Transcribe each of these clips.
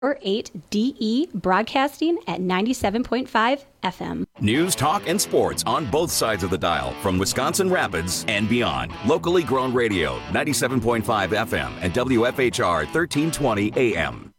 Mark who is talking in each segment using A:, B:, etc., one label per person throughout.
A: 8DE broadcasting at 97.5 FM.
B: News, talk, and sports on both sides of the dial from Wisconsin Rapids and beyond. Locally grown radio, 97.5 FM and WFHR 1320 AM.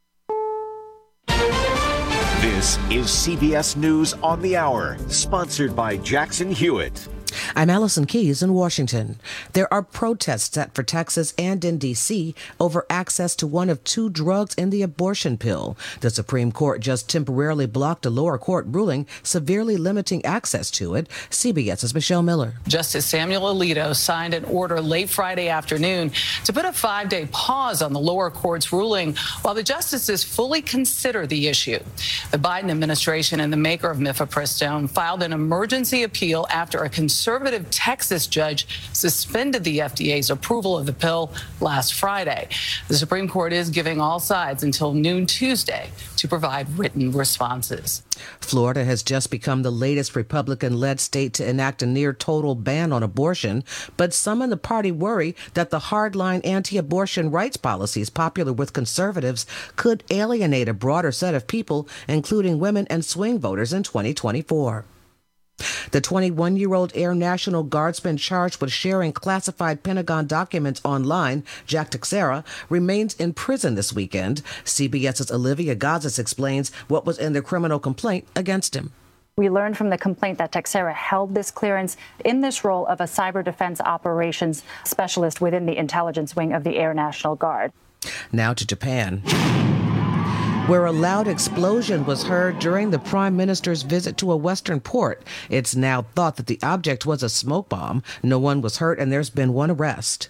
C: This is CBS News on the Hour, sponsored by Jackson Hewitt.
D: I'm Allison Keyes in Washington. There are protests set for Texas and in D.C. over access to one of two drugs in the abortion pill. The Supreme Court just temporarily blocked a lower court ruling severely limiting access to it. CBS's Michelle Miller.
E: Justice Samuel Alito signed an order late Friday afternoon to put a 5-day pause on the lower court's ruling while the justices fully consider the issue. The Biden administration and the maker of mifepristone filed an emergency appeal after a conservative Texas judge suspended the FDA's approval of the pill last Friday. The Supreme Court is giving all sides until noon Tuesday to provide written responses.
D: Florida has just become the latest Republican-led state to enact a near-total ban on abortion, but some in the party worry that the hardline anti-abortion rights policies popular with conservatives could alienate a broader set of people, including women and swing voters in 2024. The 21-year-old Air National Guardsman charged with sharing classified Pentagon documents online, Jack Teixeira, remains in prison this weekend. CBS's Olivia Gazis explains what was in the criminal complaint against him.
F: We learned from the complaint that Teixeira held this clearance in this role of a cyber defense operations specialist within the intelligence wing of the Air National Guard.
D: Now to Japan, where a loud explosion was heard during the Prime Minister's visit to a western port. It's now thought that the object was a smoke bomb. No one was hurt, and there's been one arrest.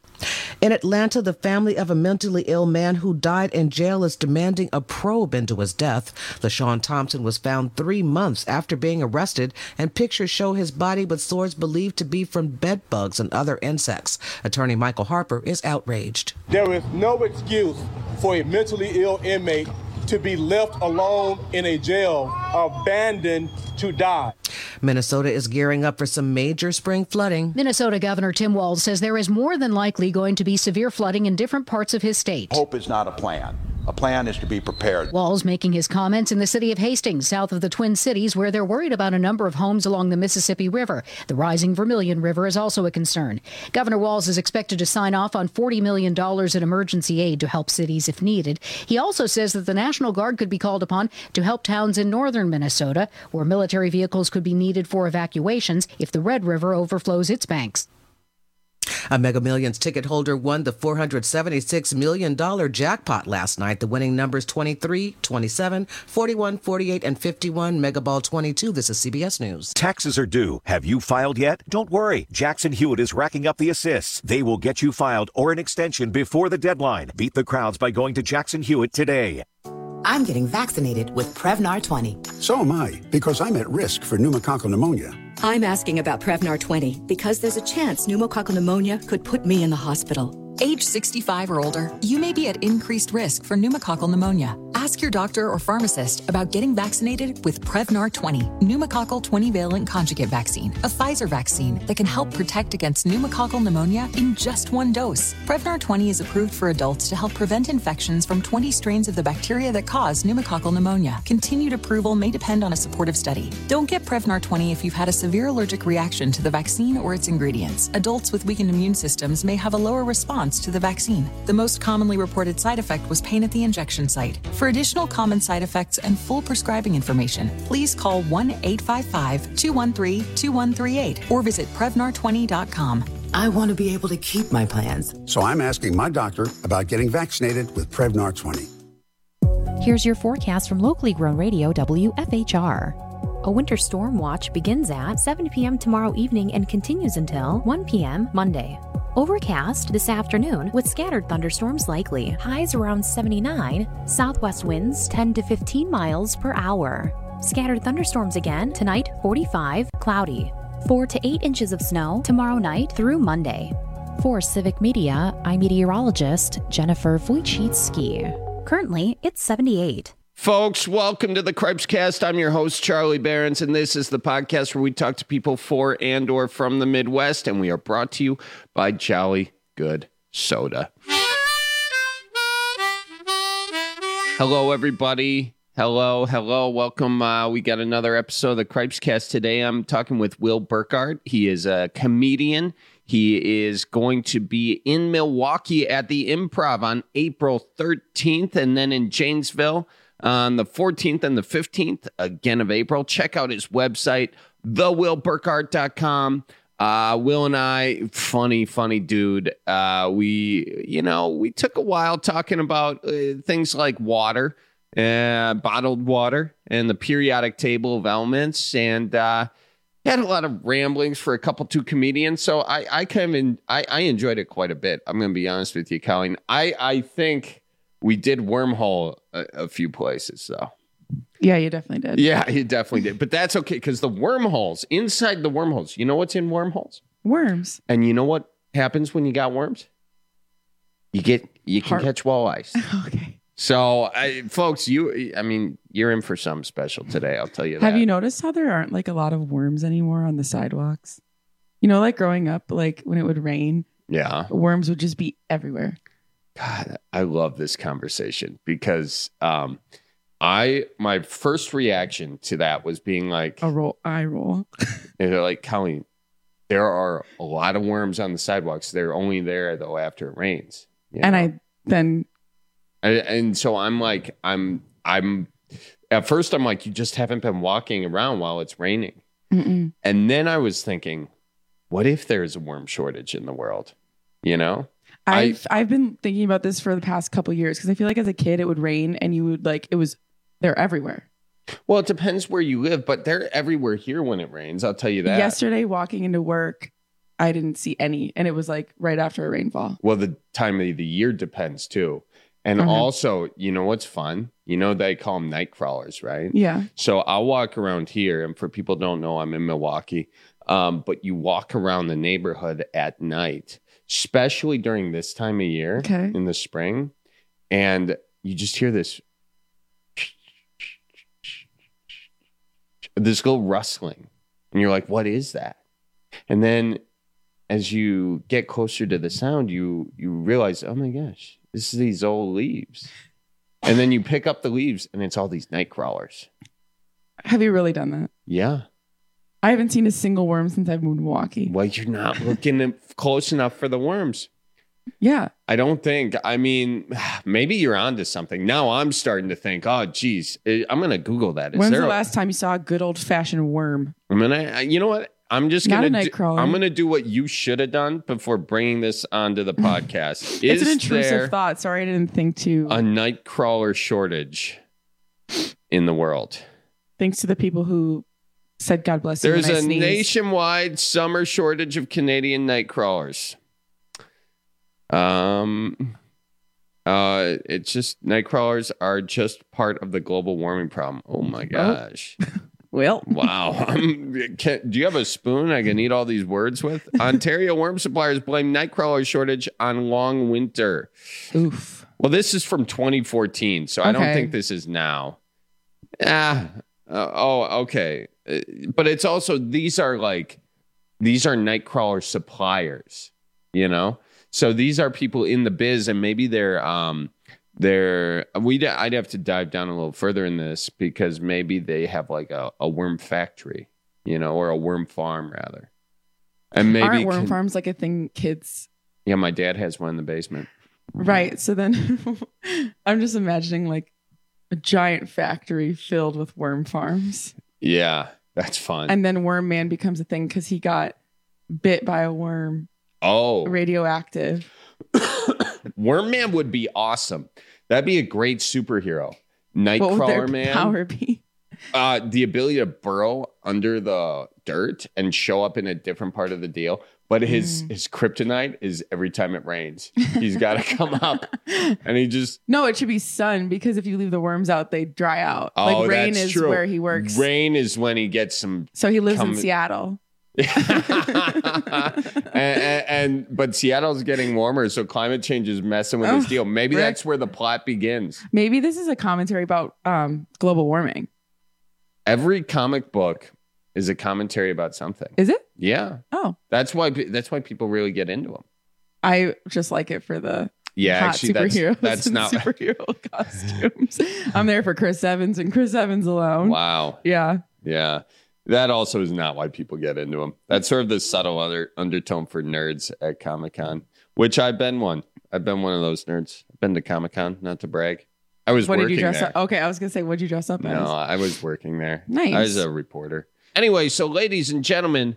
D: In Atlanta, the family of a mentally ill man who died in jail is demanding a probe into his death. LaShawn Thompson was found 3 months after being arrested, and pictures show his body with sores believed to be from bed bugs and other insects. Attorney Michael Harper is outraged.
G: There is no excuse for a mentally ill inmate to be left alone in a jail, abandoned to die.
D: Minnesota is gearing up for some major spring flooding.
H: Minnesota Governor Tim Walz says there is more than likely going to be severe flooding in different parts of his state.
I: Hope is not a plan. A plan is to be prepared.
H: Walz making his comments in the city of Hastings, south of the Twin Cities, where they're worried about a number of homes along the Mississippi River. The rising Vermilion River is also a concern. Governor Walz is expected to sign off on $40 million in emergency aid to help cities if needed. He also says that the National Guard could be called upon to help towns in northern Minnesota, where military vehicles could be needed for evacuations if the Red River overflows its banks.
D: A Mega Millions ticket holder won the $476 million jackpot last night. The winning numbers 23, 27, 41, 48, and 51. Megaball 22. This is CBS News.
C: Taxes are due. Have you filed yet? Don't worry. Jackson Hewitt is racking up the assists. They will get you filed or an extension before the deadline. Beat the crowds by going to Jackson Hewitt today.
J: I'm getting vaccinated with Prevnar 20.
K: So am I, because I'm at risk for pneumococcal pneumonia.
L: I'm asking about Prevnar 20 because there's a chance pneumococcal pneumonia could put me in the hospital.
M: Age 65 or older, you may be at increased risk for pneumococcal pneumonia. Ask your doctor or pharmacist about getting vaccinated with Prevnar 20, pneumococcal 20-valent conjugate vaccine, a Pfizer vaccine that can help protect against pneumococcal pneumonia in just one dose. Prevnar 20 is approved for adults to help prevent infections from 20 strains of the bacteria that cause pneumococcal pneumonia. Continued approval may depend on a supportive study. Don't get Prevnar 20 if you've had a severe allergic reaction to the vaccine or its ingredients. Adults with weakened immune systems may have a lower response to the vaccine. The most commonly reported side effect was pain at the injection site. For additional common side effects and full prescribing information, please call 1-855-213-2138 or visit Prevnar20.com.
J: I want to be able to keep my plans.
K: So I'm asking my doctor about getting vaccinated with Prevnar 20.
N: Here's your forecast from locally grown radio WFHR. A winter storm watch begins at 7 p.m. tomorrow evening and continues until 1 p.m. Monday. Overcast this afternoon with scattered thunderstorms likely. Highs around 79. Southwest winds 10 to 15 miles per hour. Scattered thunderstorms again tonight, 45. Cloudy. 4 to 8 inches of snow tomorrow night through Monday. For Civic Media, I'm meteorologist Jennifer Wojcicki. Currently, it's 78.
O: Folks, welcome to the Cripescast. I'm your host, Charlie Behrens, and this is the podcast where we talk to people for and or from the Midwest, and we are brought to you by Jolly Good Soda. Hello, everybody. Hello. Welcome. We got another episode of the Cripescast today. I'm talking with Will Burkhardt. He is a comedian. He is going to be in Milwaukee at the Improv on April 13th and then in Janesville on the 14th and the 15th, again, of April. Check out his website, thewillburkhardt.com. Will and I, funny dude. We took a while talking about things like water, bottled water, and the periodic table of elements, and had a lot of ramblings for a couple two comedians. So I enjoyed it quite a bit. I'm going to be honest with you, Colleen. I think we did wormhole a few places, though.
P: Yeah, you definitely did.
O: Yeah, you definitely did. But that's okay, because the wormholes, inside the wormholes, you know what's in wormholes?
P: Worms.
O: And you know what happens when you got worms? You can catch walleyes.
P: Okay.
O: So, folks, you're in for something special today. I'll tell you that.
P: Have you noticed how there aren't like a lot of worms anymore on the sidewalks? You know, like growing up, like when it would rain,
O: yeah,
P: worms would just be everywhere.
O: God, I love this conversation because my first reaction to that was being like
P: eye roll.
O: And they're like, Colleen, there are a lot of worms on the sidewalks. They're only there though after it rains. And so I'm like, I'm at first I'm like, you just haven't been walking around while it's raining.
P: Mm-mm.
O: And then I was thinking, what if there's a worm shortage in the world? You know?
P: I've been thinking about this for the past couple years because I feel like as a kid it would rain and you would they're everywhere.
O: Well, it depends where you live, but they're everywhere here when it rains. I'll tell you that.
P: Yesterday, walking into work, I didn't see any, and it was like right after a rainfall.
O: Well, the time of the year depends too. And also, you know what's fun? You know, they call them night crawlers, right?
P: Yeah.
O: So I'll walk around here, and for people who don't know, I'm in Milwaukee. But you walk around the neighborhood at night, especially during this time of year in the spring, and you just hear this little rustling, and you're like, what is that? And then as you get closer to the sound, you realize, oh my gosh, this is these old leaves. And then you pick up the leaves and it's all these night crawlers.
P: Have you really done that?
O: Yeah.
P: I haven't seen a single worm since I've moved to Milwaukee.
O: Well, you're not looking close enough for the worms.
P: Yeah.
O: I don't think. I mean, maybe you're onto something. Now I'm starting to think, oh, geez, I'm going to Google that.
P: When's the last time you saw a good old fashioned worm?
O: You know what? I'm just going to do what you should have done before bringing this onto the podcast.
P: It's an intrusive thought. Sorry, I didn't think to.
O: A night crawler shortage in the world.
P: Thanks to the people who said, God bless you.
O: There's a nationwide summer shortage of Canadian night crawlers. It's just night crawlers are just part of the global warming problem. Oh my gosh.
P: Well,
O: wow. Do you have a spoon I can eat all these words with? Ontario worm suppliers blame nightcrawler shortage on long winter.
P: Oof.
O: Well, this is from 2014, so I don't think this is now. Okay. But it's also these are nightcrawler suppliers, you know? So these are people in the biz, and maybe I'd have to dive down a little further in this because maybe they have like a worm factory, you know, or a worm farm rather. And maybe
P: aren't worm farms like a thing kids?
O: Yeah, my dad has one in the basement.
P: Right. So then I'm just imagining like a giant factory filled with worm farms.
O: Yeah, that's fun.
P: And then Worm Man becomes a thing because he got bit by a worm.
O: Oh,
P: radioactive.
O: Worm Man would be awesome. That'd be a great superhero. Nightcrawler Man.
P: What would their power be?
O: The ability to burrow under the dirt and show up in a different part of the deal. But his kryptonite is every time it rains, he's got to come up, and he just
P: no. It should be sun because if you leave the worms out, they dry out.
O: Oh,
P: like rain
O: that's
P: is
O: true.
P: Where he works.
O: Rain is when he gets some.
P: So he lives in Seattle.
O: But Seattle's getting warmer, so climate change is messing with his deal. Maybe that's where the plot begins.
P: Maybe this is a commentary about global warming.
O: Every comic book is a commentary about something.
P: Is it?
O: Yeah.
P: Oh,
O: that's why people really get into them.
P: I just like it for the
O: Yeah,
P: hot
O: actually,
P: superheroes
O: that's
P: in
O: not
P: superhero costumes. I'm there for Chris Evans and Chris Evans alone.
O: Wow.
P: Yeah.
O: Yeah. That also is not why people get into them. That's sort of the subtle undertone for nerds at Comic-Con, which I've been one. I've been one of those nerds. I've been to Comic-Con, not to brag. I was
P: What
O: working
P: did you dress
O: there.
P: up? Okay, I was going to say, what did you dress up as?
O: No, I was working there.
P: Nice.
O: I was a reporter. Anyway, so ladies and gentlemen,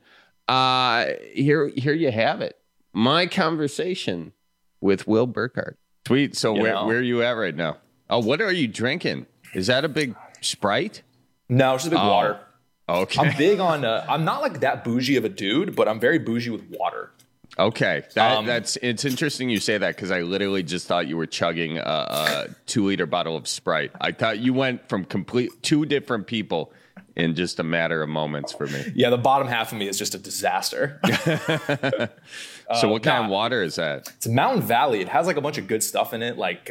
O: here you have it. My conversation with Will Burkhardt. Sweet. So where are you at right now? Oh, what are you drinking? Is that a big Sprite?
Q: No, it's just a big water.
O: Okay.
Q: I'm big on, I'm not like that bougie of a dude, but I'm very bougie with water.
O: Okay. It's interesting you say that because I literally just thought you were chugging a 2-liter bottle of Sprite. I thought you went from two different people in just a matter of moments for me.
Q: Yeah, the bottom half of me is just a disaster.
O: So what kind of water is that?
Q: It's Mountain Valley. It has like a bunch of good stuff in it, like,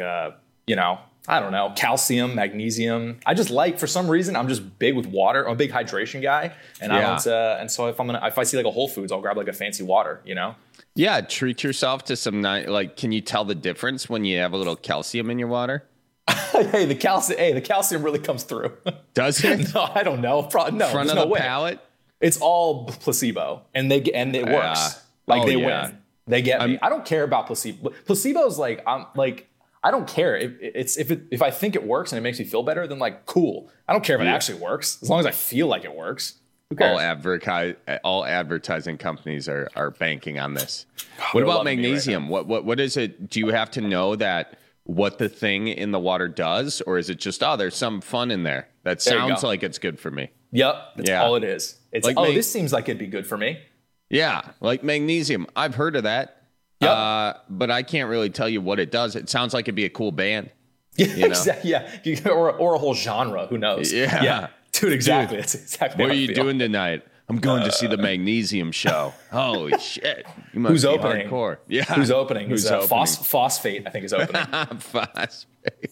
Q: I don't know, calcium, magnesium. I just like, for some reason, I'm just big with water. I'm a big hydration guy. And and so if I see like a Whole Foods, I'll grab like a fancy water,
O: Yeah, treat yourself to some can you tell the difference when you have a little calcium in your water?
Q: Hey, the calcium really comes through.
O: Does it?
Q: No, I don't know. No,
O: front of the palate?
Q: It's all placebo, and it works. They win. They get me. I don't care about placebo. Placebo's like I don't care if I think it works and it makes me feel better. Then like cool. I don't care if it actually works as long as I feel like it works. Who cares?
O: All advertising companies are banking on this. What about magnesium? What is it? Do you have to know that what the thing in the water does, or is it just there's some fun in there? That sounds like it's good for me.
Q: Yep, that's all it is. It's
O: like
Q: this seems like it'd be good for me.
O: Yeah, like magnesium. I've heard of that. Yep. But I can't really tell you what it does. It sounds like it'd be a cool band.
Q: Yeah, exactly. Yeah, or a whole genre. Who knows?
O: Yeah.
Q: Dude, exactly. That's exactly
O: what are you doing tonight? I'm going to see the Magnesium Show. Holy shit. You must
Q: Who's
O: be
Q: opening?
O: Hardcore. Yeah.
Q: Who's opening?
O: Who's opening?
Q: Phosphate, I think, is opening.
O: Phosphate.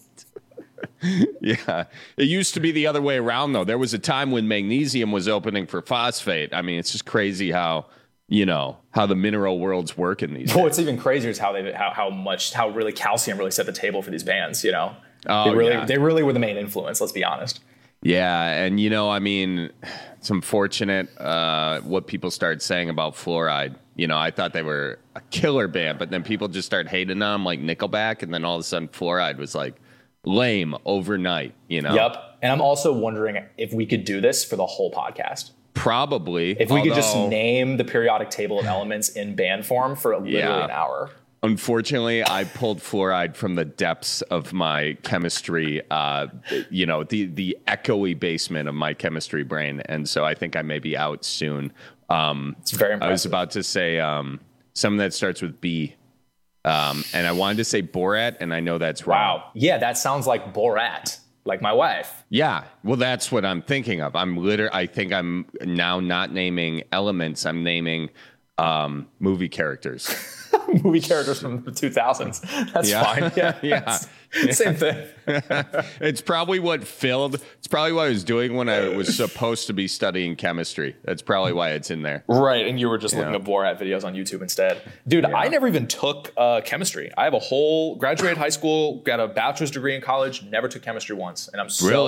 O: Yeah. It used to be the other way around, though. There was a time when Magnesium was opening for Phosphate. I mean, it's just crazy how the mineral world's working these days.
Q: What's even crazier is how really calcium really set the table for these bands, They really were the main influence, let's be honest.
O: Yeah, and I mean, it's unfortunate what people started saying about Fluoride. I thought they were a killer band, but then people just started hating on them like Nickelback, and then all of a sudden Fluoride was like lame overnight,
Q: Yep, and I'm also wondering if we could do this for the whole podcast.
O: Probably.
Q: If we could just name the periodic table of elements in band form for literally an hour.
O: Unfortunately, I pulled Fluoride from the depths of my chemistry, the echoey basement of my chemistry brain. And so I think I may be out soon.
Q: It's very impressive.
O: I was about to say something that starts with B. And I wanted to say Borat, and I know that's wrong.
Q: Wow. Yeah, that sounds like Borat. Like my wife.
O: Yeah. Well, that's what I'm thinking of. I think I'm now not naming elements. I'm naming movie characters.
Q: Movie characters from the 2000s. That's fine. Yeah. Same thing.
O: It's probably what I was doing when I was supposed to be studying chemistry. That's probably why it's in there.
Q: Right. And you were just looking at Borat videos on YouTube instead. Dude, I never even took chemistry. I have graduated high school, got a bachelor's degree in college, never took chemistry once. And I'm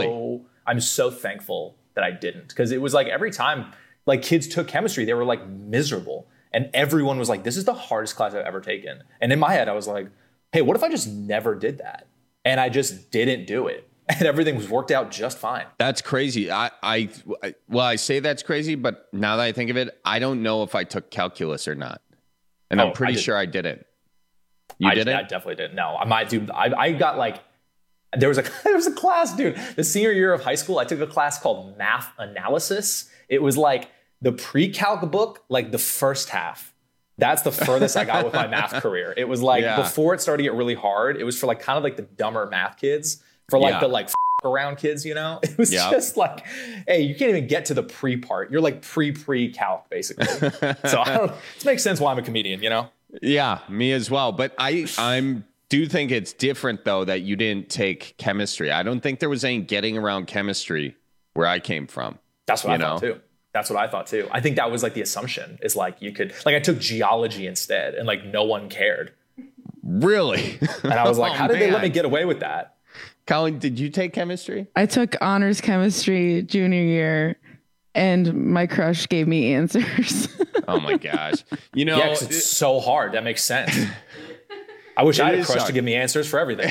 Q: so thankful that I didn't. Because it was like every time like kids took chemistry, they were like miserable. And everyone was like, this is the hardest class I've ever taken. And in my head, I was like, hey, what if I just never did that? And I just didn't do it. And everything was worked out just fine.
O: That's crazy. I say that's crazy, but now that I think of it, I don't know if I took calculus or not. And I'm pretty sure I didn't. You didn't?
Q: I definitely didn't. No, I got like, there was a class, dude. The senior year of high school, I took a class called Math Analysis. It was like the pre-calc book, like the first half. That's the furthest I got with my math career. It was like before it started to get really hard, it was for like kind of like the dumber math kids, for like the like around kids, It was just like, hey, you can't even get to the pre part. You're like pre-calc basically. So it makes sense why I'm a comedian,
O: Yeah, me as well. But I do think it's different though that you didn't take chemistry. I don't think there was any getting around chemistry where I came from.
Q: That's what I thought too. That's what I thought too. I think that was like the assumption is like you could, like I took geology instead and like no one cared.
O: Really?
Q: And I was like, how did they let me get away with that?
O: Colin, did you take chemistry?
P: I took honors chemistry junior year, and my crush gave me answers.
O: Oh my gosh. You know,
Q: yeah, 'cause it's so hard. That makes sense. I wish I had a crush to give me answers for everything.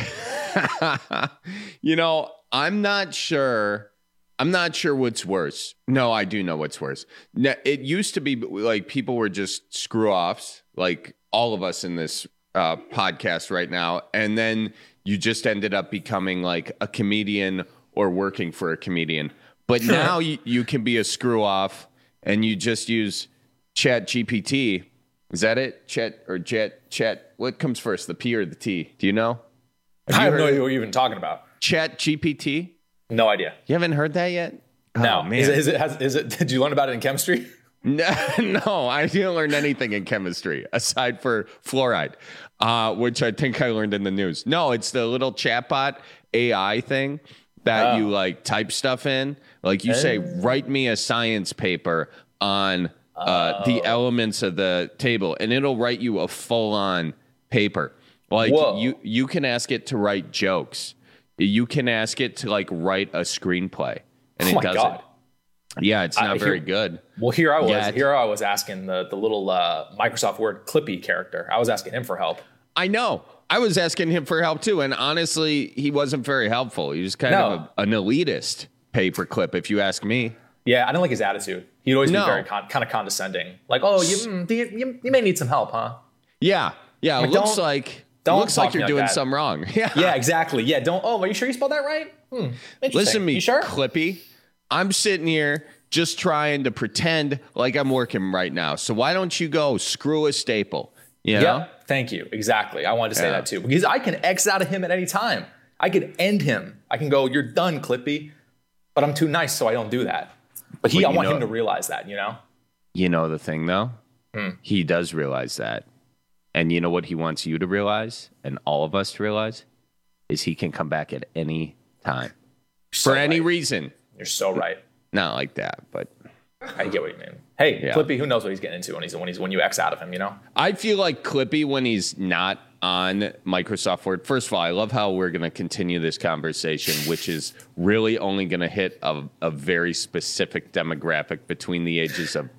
O: You know, I'm not sure what's worse. No, I do know what's worse. It used to be like people were just screw offs, like all of us in this podcast right now. And then you just ended up becoming like a comedian or working for a comedian. But now you can be a screw off and you just use Chat GPT. Is that it? Chat. What comes first, the P or the T? Do you know?
Q: I have no idea what you're even talking about.
O: Chat GPT?
Q: No idea.
O: You haven't heard that yet?
Q: No.
O: Oh, man.
Q: Is it? Did you learn about it in chemistry?
O: No, I didn't learn anything in chemistry aside for fluoride, which I think I learned in the news. No, it's the little chatbot AI thing that you like type stuff in. Like you say, write me a science paper on the elements of the table, and it'll write you a full-on paper. Like you can ask it to write jokes. You can ask it to like write a screenplay, and it does it. Yeah, it's not very good.
Q: Well, here I was asking the little Microsoft Word Clippy character. I was asking him for help.
O: I know. I was asking him for help too, and honestly, he wasn't very helpful. He was kind of an elitist paperclip, if you ask me.
Q: Yeah, I didn't like his attitude. He'd always be very kind of condescending. Like, oh, you may need some help, huh?
O: Yeah. Like, it looks like you're doing something wrong.
Q: Yeah, exactly. Yeah, are you sure you spelled that right?
O: Listen to me,
Q: you sure?
O: Clippy. I'm sitting here just trying to pretend like I'm working right now. So why don't you go screw a staple? You know?
Q: Yeah, thank you. Exactly. I wanted to say that too. Because I can X out of him at any time. I could end him. I can go, you're done, Clippy. But I'm too nice, so I don't do that. But I want him to realize that, you know?
O: You know the thing, though? He does realize that. And you know what he wants you to realize, and all of us to realize, is he can come back at any time. For any reason.
Q: You're so right.
O: Not like that, but
Q: I get what you mean. Hey, Clippy, who knows what he's getting into when you X out of him, you know?
O: I feel like Clippy, when he's not on Microsoft Word, first of all, I love how we're going to continue this conversation, which is really only going to hit a very specific demographic between the ages of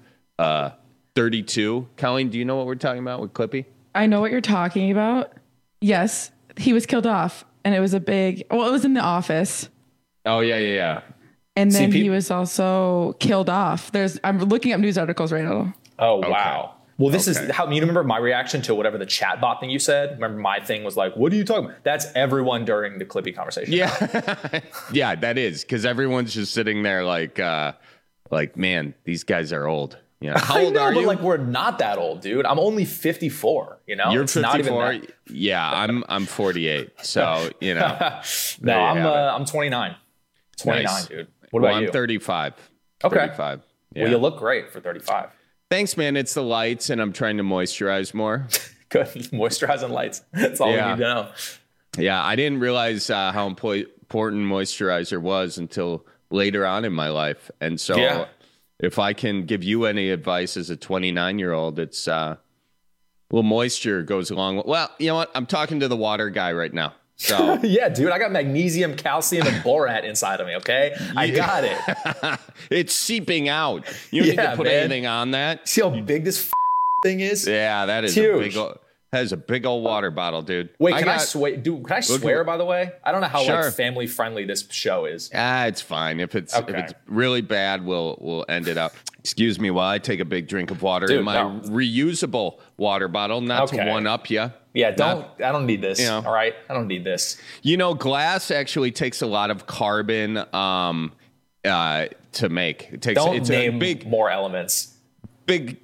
O: 32. Colleen, do you know what we're talking about with Clippy?
P: I know what you're talking about. Yes, he was killed off, and it was it was in The Office.
O: Oh, yeah.
P: And then he was also killed off. I'm looking up news articles right now.
Q: Oh, wow. Well, this is how you remember my reaction to whatever the chatbot thing you said. Remember my thing was like, "What are you talking about?" That's everyone during the Clippy conversation.
O: Yeah, yeah, that is because everyone's just sitting there like, man, these guys are old. You know, how old are you?
Q: But like, we're not that old, dude. I'm only 54. You know,
O: you're 54. Yeah, I'm 48. So you know,
Q: no, I'm 29. 29, nice. Dude. What about you?
O: I'm 35.
Q: Okay.
O: 35. Yeah.
Q: Well, you look great for 35.
O: Thanks, man. It's the lights, and I'm trying to moisturize more.
Q: Good. Moisturizing lights. That's all we need to know.
O: Yeah, I didn't realize how important moisturizer was until later on in my life. And so if I can give you any advice as a 29-year-old, it's little moisture goes along. Well, you know what? I'm talking to the water guy right now. So
Q: yeah, dude, I got magnesium, calcium, and borat inside of me. Okay, I got it.
O: It's seeping out. You don't need to put anything on that.
Q: See how big this thing is?
O: Yeah, that is huge. That is a big old water bottle, dude.
Q: Wait, can I swear? Dude, can I swear? By the way, I don't know how like family friendly this show is.
O: It's fine. If it's really bad, we'll end it up. Excuse me while I take a big drink of water in my reusable water bottle. Not to one up you.
Q: Yeah, I don't need this. You know, all right, I don't need this.
O: You know, glass actually takes a lot of carbon to make. It takes.
Q: Don't name more elements.
O: Big.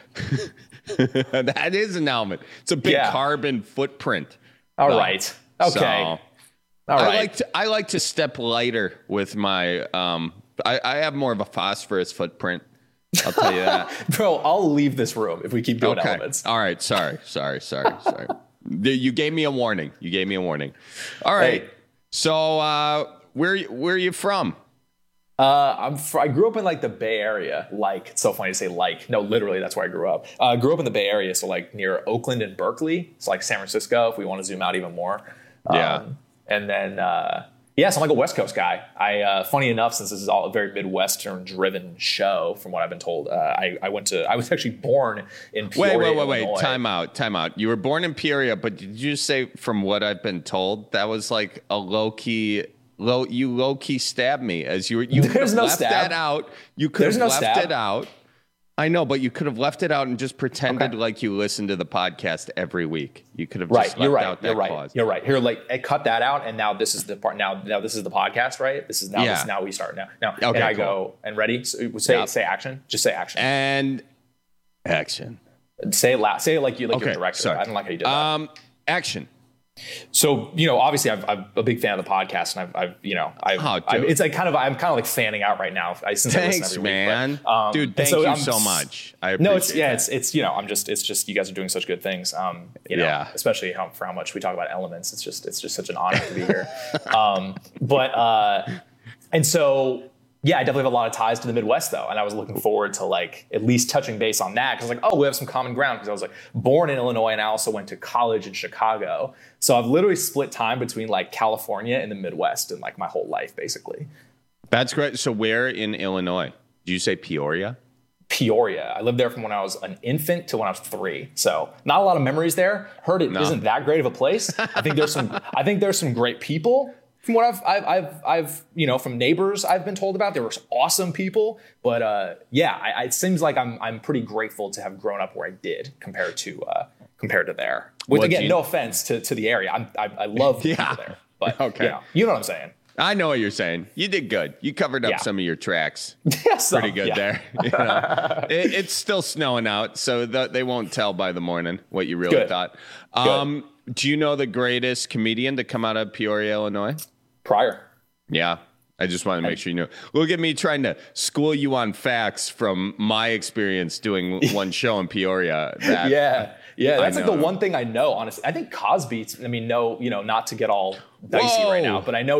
O: That is an element. It's a big carbon footprint.
Q: All right. Okay.
O: So,
Q: all right.
O: I like to step lighter with my. I have more of a phosphorus footprint. I'll tell you that.
Q: Bro, I'll leave this room if we keep doing elements.
O: All right. Sorry. You gave me a warning. All right. Hey. So where are you from?
Q: I grew up in like the Bay Area. Like, it's so funny to say like. No, literally, that's where I grew up. I grew up in the Bay Area, so like near Oakland and Berkeley. It's like San Francisco, if we want to zoom out even more. And then, so I'm like a West Coast guy. Funny enough, since this is all a very Midwestern-driven show, from what I've been told, I was actually born in Peoria,
O: Wait. Time out. You were born in Peoria, but did you say, from what I've been told, that was like a low-key stabbed me as you could have left that out. You could have left it out. I know, but you could have left it out and just pretended like you listened to the podcast every week. You could have just left out that clause.
Q: You're right. Here, like, cut that out, and now this is the part. Now this is the podcast, right? This is now we start now. Okay, and I go and ready. So say action. Just say action.
O: And action.
Q: Say it loud. Say it like you're a director. Sorry. I don't like how you did that.
O: Action.
Q: So, obviously I'm a big fan of the podcast, and it's like I'm kind of like fanning out right now. Since I listen every
O: man.
Q: Week, but,
O: dude, thank you so much. I appreciate
Q: it's just you guys are doing such good things. Especially for how much we talk about elements. It's just such an honor to be here. I definitely have a lot of ties to the Midwest, though. And I was looking forward to, like, at least touching base on that. Because, we have some common ground. Because I was, like, born in Illinois, and I also went to college in Chicago. So I've literally split time between, like, California and the Midwest in, like, my whole life, basically.
O: That's great. So where in Illinois? Did you say Peoria?
Q: Peoria. I lived there from when I was an infant to when I was 3. So not a lot of memories there. Heard it isn't that great of a place. I think there's some great people. From what I've from neighbors I've been told about, there were awesome people, but it seems like I'm pretty grateful to have grown up where I did compared to there. No offense to the area, I love the people there, but you know what I'm saying.
O: I know what you're saying. You did good. You covered up some of your tracks. Pretty good there. It's still snowing out, so they won't tell by the morning what you really thought. Do you know the greatest comedian to come out of Peoria, Illinois?
Q: Prior.
O: Yeah. I just want to make sure you know. Look at me trying to school you on facts from my experience doing one show in Peoria. That's like the one thing I know, honestly. I think Cosby, not to get all dicey right now, but I know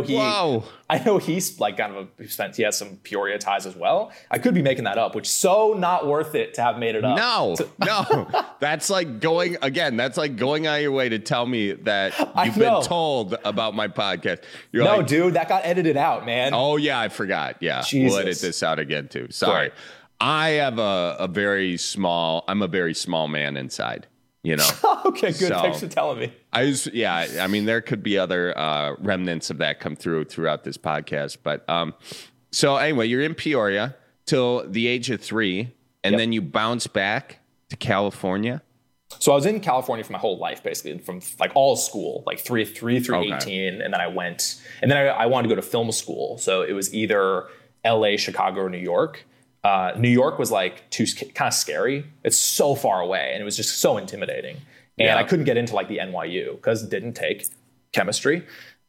O: he's like he has some Peoria ties as well. I could be making that up, which is so not worth it to have made it up. No. That's like going out of your way to tell me that you've been told about my podcast.
Q: Dude, that got edited out, man.
O: Oh yeah, I forgot. Yeah.
Q: Jesus.
O: We'll edit this out again too. Sorry. Cool. I have I'm a very small man inside.
Q: Okay, good. Thanks for telling me.
O: There could be other remnants of that come throughout this podcast. But so anyway, you're in Peoria till the age of 3, and then you bounce back to California.
Q: So I was in California for my whole life, basically, from like all school, like 3 through 18, and then I went, and then I wanted to go to film school. So it was either LA, Chicago, or New York. New York was like kind of scary. It's so far away, and it was just so intimidating. And I couldn't get into like the NYU because it didn't take chemistry.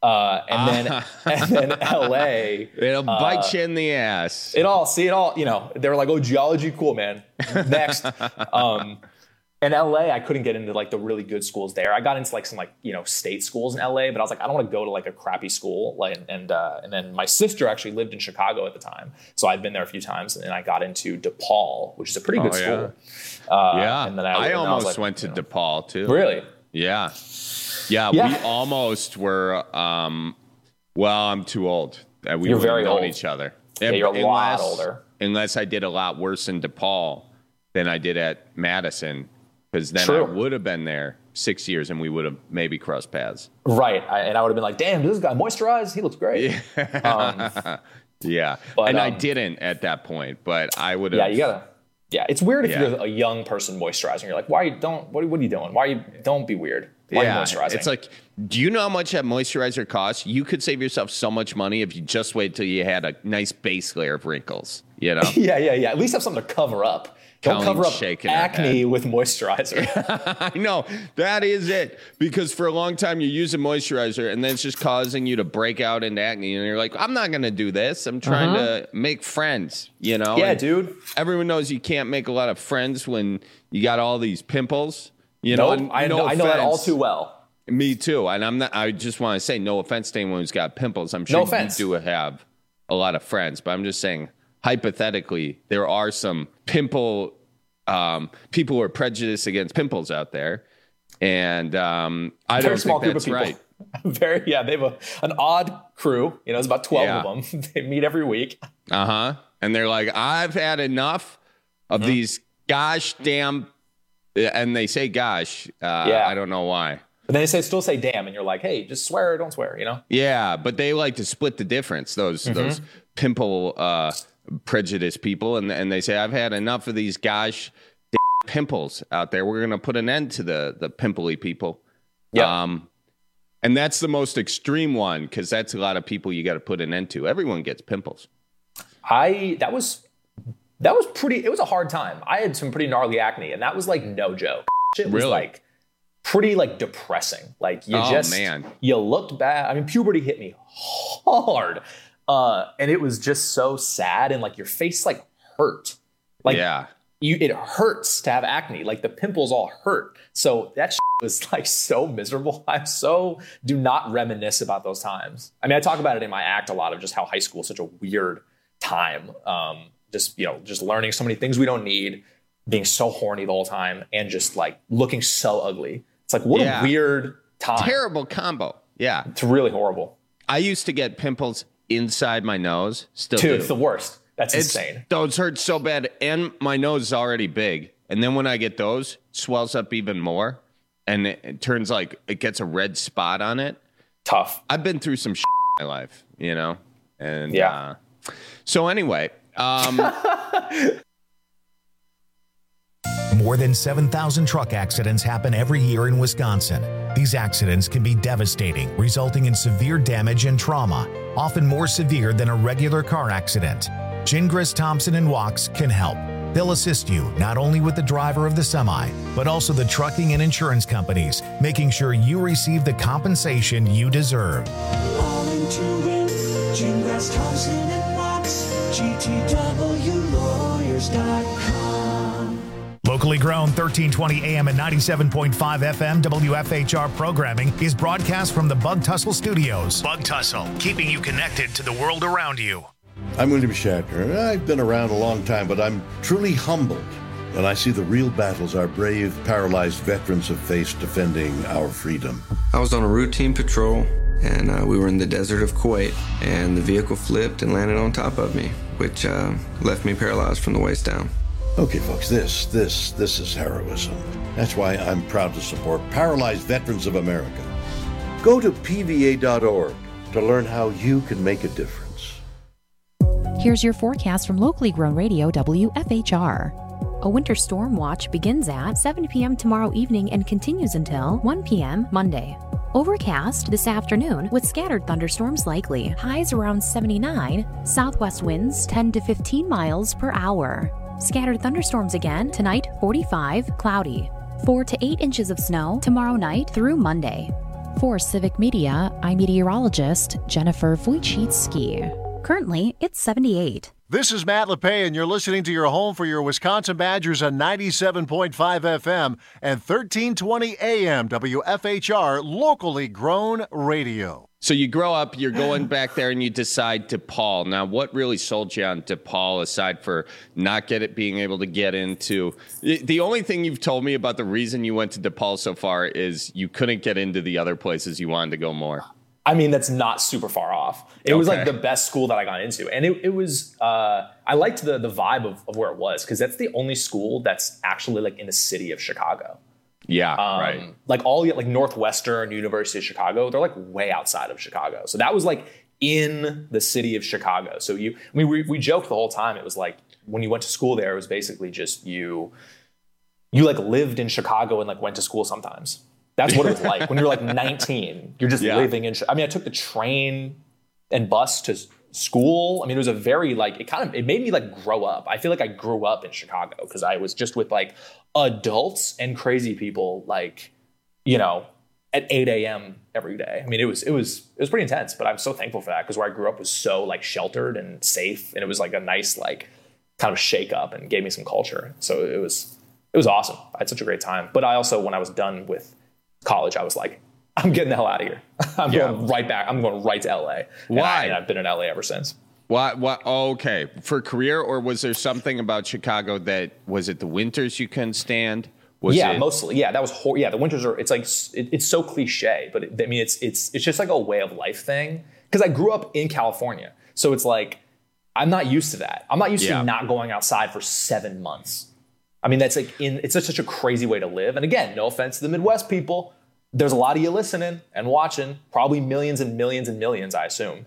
Q: And then LA,
O: it'll bite you in the ass.
Q: They were like, "Oh, geology, cool, man." Next. In LA, I couldn't get into like the really good schools there. I got into like some state schools in LA, but I was like, I don't want to go to like a crappy school. And then my sister actually lived in Chicago at the time, so I'd been there a few times, and I got into DePaul, which is a pretty good school.
O: And then I almost went to DePaul too.
Q: Really?
O: Yeah. We almost were. I'm too old.
Q: You're very old.
O: Each other.
Q: Yeah, you're a lot older.
O: Unless I did a lot worse in DePaul than I did at Madison. Because then I would have been there 6 years, and we would have maybe crossed paths.
Q: Right, and I would have been like, "Damn, does this guy moisturize? He looks great."
O: Yeah, but I didn't at that point, but I would have.
Q: Yeah, you gotta. Yeah, it's weird if you're a young person moisturizing. You're like, "Why you don't? What are you doing? Don't be weird. Why are you moisturizing?"
O: It's like, do you know how much that moisturizer costs? You could save yourself so much money if you just wait till you had a nice base layer of wrinkles.
Q: Yeah. At least have something to cover up. Don't cover up acne with moisturizer.
O: I know. That is it. Because for a long time, you're using moisturizer, and then it's just causing you to break out into acne. And you're like, I'm not going to do this. I'm trying to make friends,
Q: Yeah,
O: and
Q: dude.
O: Everyone knows you can't make a lot of friends when you got all these pimples.
Q: I know that all too well.
O: Me too. And I just want to say no offense to anyone who's got pimples. I'm sure you do have a lot of friends, but I'm just saying, hypothetically, there are some people who are prejudiced against pimples out there. And I don't think that's right.
Q: They have an odd crew. You know, it's about 12 of them. They meet every week.
O: And they're like, I've had enough of these gosh damn, and they say gosh. I don't know why.
Q: But then they still say damn, and you're like, hey, just swear or don't swear, you know?
O: Yeah, but they like to split the difference, those pimple prejudice people. And they say, I've had enough of these gosh damn pimples out there. We're going to put an end to the pimply people. Yeah. And that's the most extreme one, because that's a lot of people you got to put an end to. Everyone gets pimples.
Q: That was pretty, it was a hard time. I had some pretty gnarly acne, and that was like no joke. It was like pretty like depressing. Like you looked bad. I mean, puberty hit me hard. And it was just so sad, and like your face like hurt. Like it hurts to have acne. Like the pimples all hurt. So that was like so miserable. Do not reminisce about those times. I mean, I talk about it in my act a lot of just how high school is such a weird time. Just learning so many things we don't need, being so horny the whole time, and just like looking so ugly. It's like, what a weird time.
O: Terrible combo. Yeah.
Q: It's really horrible.
O: I used to get pimples inside my nose. Still
Q: Dude,
O: do.
Q: It's the worst. That's insane.
O: Those hurt so bad, and my nose is already big. And then when I get those, it swells up even more, and it turns like it gets a red spot on it.
Q: Tough.
O: I've been through some shit in my life, you know? And so anyway.
R: More than 7,000 truck accidents happen every year in Wisconsin. These accidents can be devastating, resulting in severe damage and trauma, often more severe than a regular car accident. Gingras, Thompson & Walks can help. They'll assist you not only with the driver of the semi, but also the trucking and insurance companies, making sure you receive the compensation you deserve.
S: All into it, Gingras, Thompson & Walks, GTWlawyers.com.
R: Locally grown 1320 AM and 97.5 FM WFHR programming is broadcast from the Bug Tussle Studios. Bug Tussle, keeping you connected to the world around you.
T: I'm William Shatner. I've been around a long time, but I'm truly humbled when I see the real battles our brave, paralyzed veterans have faced defending our freedom.
U: I was on a routine patrol, and we were in the desert of Kuwait, and the vehicle flipped and landed on top of me, which left me paralyzed from the waist down.
T: Okay, folks, this is heroism. That's why I'm proud to support Paralyzed Veterans of America. Go to PVA.org to learn how you can make a difference.
N: Here's your forecast from locally grown radio WFHR. A winter storm watch begins at 7 p.m. tomorrow evening and continues until 1 p.m. Monday. Overcast this afternoon with scattered thunderstorms likely. Highs around 79. Southwest winds 10 to 15 miles per hour. Scattered thunderstorms again tonight, 45, cloudy. 4 to 8 inches of snow tomorrow night through Monday. For Civic Media, I'm meteorologist Jennifer Wojcicki. Currently, it's 78.
V: This is Matt LePay, and you're listening to your home for your Wisconsin Badgers on 97.5 FM and 1320 AM WFHR, locally grown radio.
O: So you grow up, you're going back there, and you decide DePaul. Now, what really sold you on DePaul, aside for not being able to get into? The only thing you've told me about the reason you went to DePaul so far is you couldn't get into the other places you wanted to go more.
Q: I mean, that's not super far off. It was like the best school that I got into. And it was, I liked the vibe of where it was, because that's the only school that's actually like in the city of Chicago.
O: Yeah, right.
Q: Like all like Northwestern, University of Chicago, they're like way outside of Chicago. So that was like in the city of Chicago. So we joked the whole time. It was like when you went to school there, it was basically just you like lived in Chicago and like went to school sometimes. That's what it was like when you're like 19. You're just living in. I mean, I took the train and bus to school. I mean, it was a very like it made me like grow up. I feel like I grew up in Chicago because I was just with like adults and crazy people, like, you know, at 8 a.m. every day. I mean, it was pretty intense, but I'm so thankful for that, because where I grew up was so like sheltered and safe, and it was like a nice like kind of shake up and gave me some culture. So it was awesome. I had such a great time. But I also, when I was done with college, I was like, I'm getting the hell out of here. I'm going right back. I'm going right to LA.
O: Why?
Q: And I've been in LA ever since.
O: What? Oh, okay. For career, or was there something about Chicago that was it the winters you couldn't stand?
Q: Mostly. Yeah, that was the winters are. It's like it's so cliche, but it's just like a way of life thing. Because I grew up in California, so it's like I'm not used to that. I'm not used to not going outside for 7 months. I mean, that's like it's such a crazy way to live. And again, no offense to the Midwest people. There's a lot of you listening and watching, probably millions and millions and millions, I assume,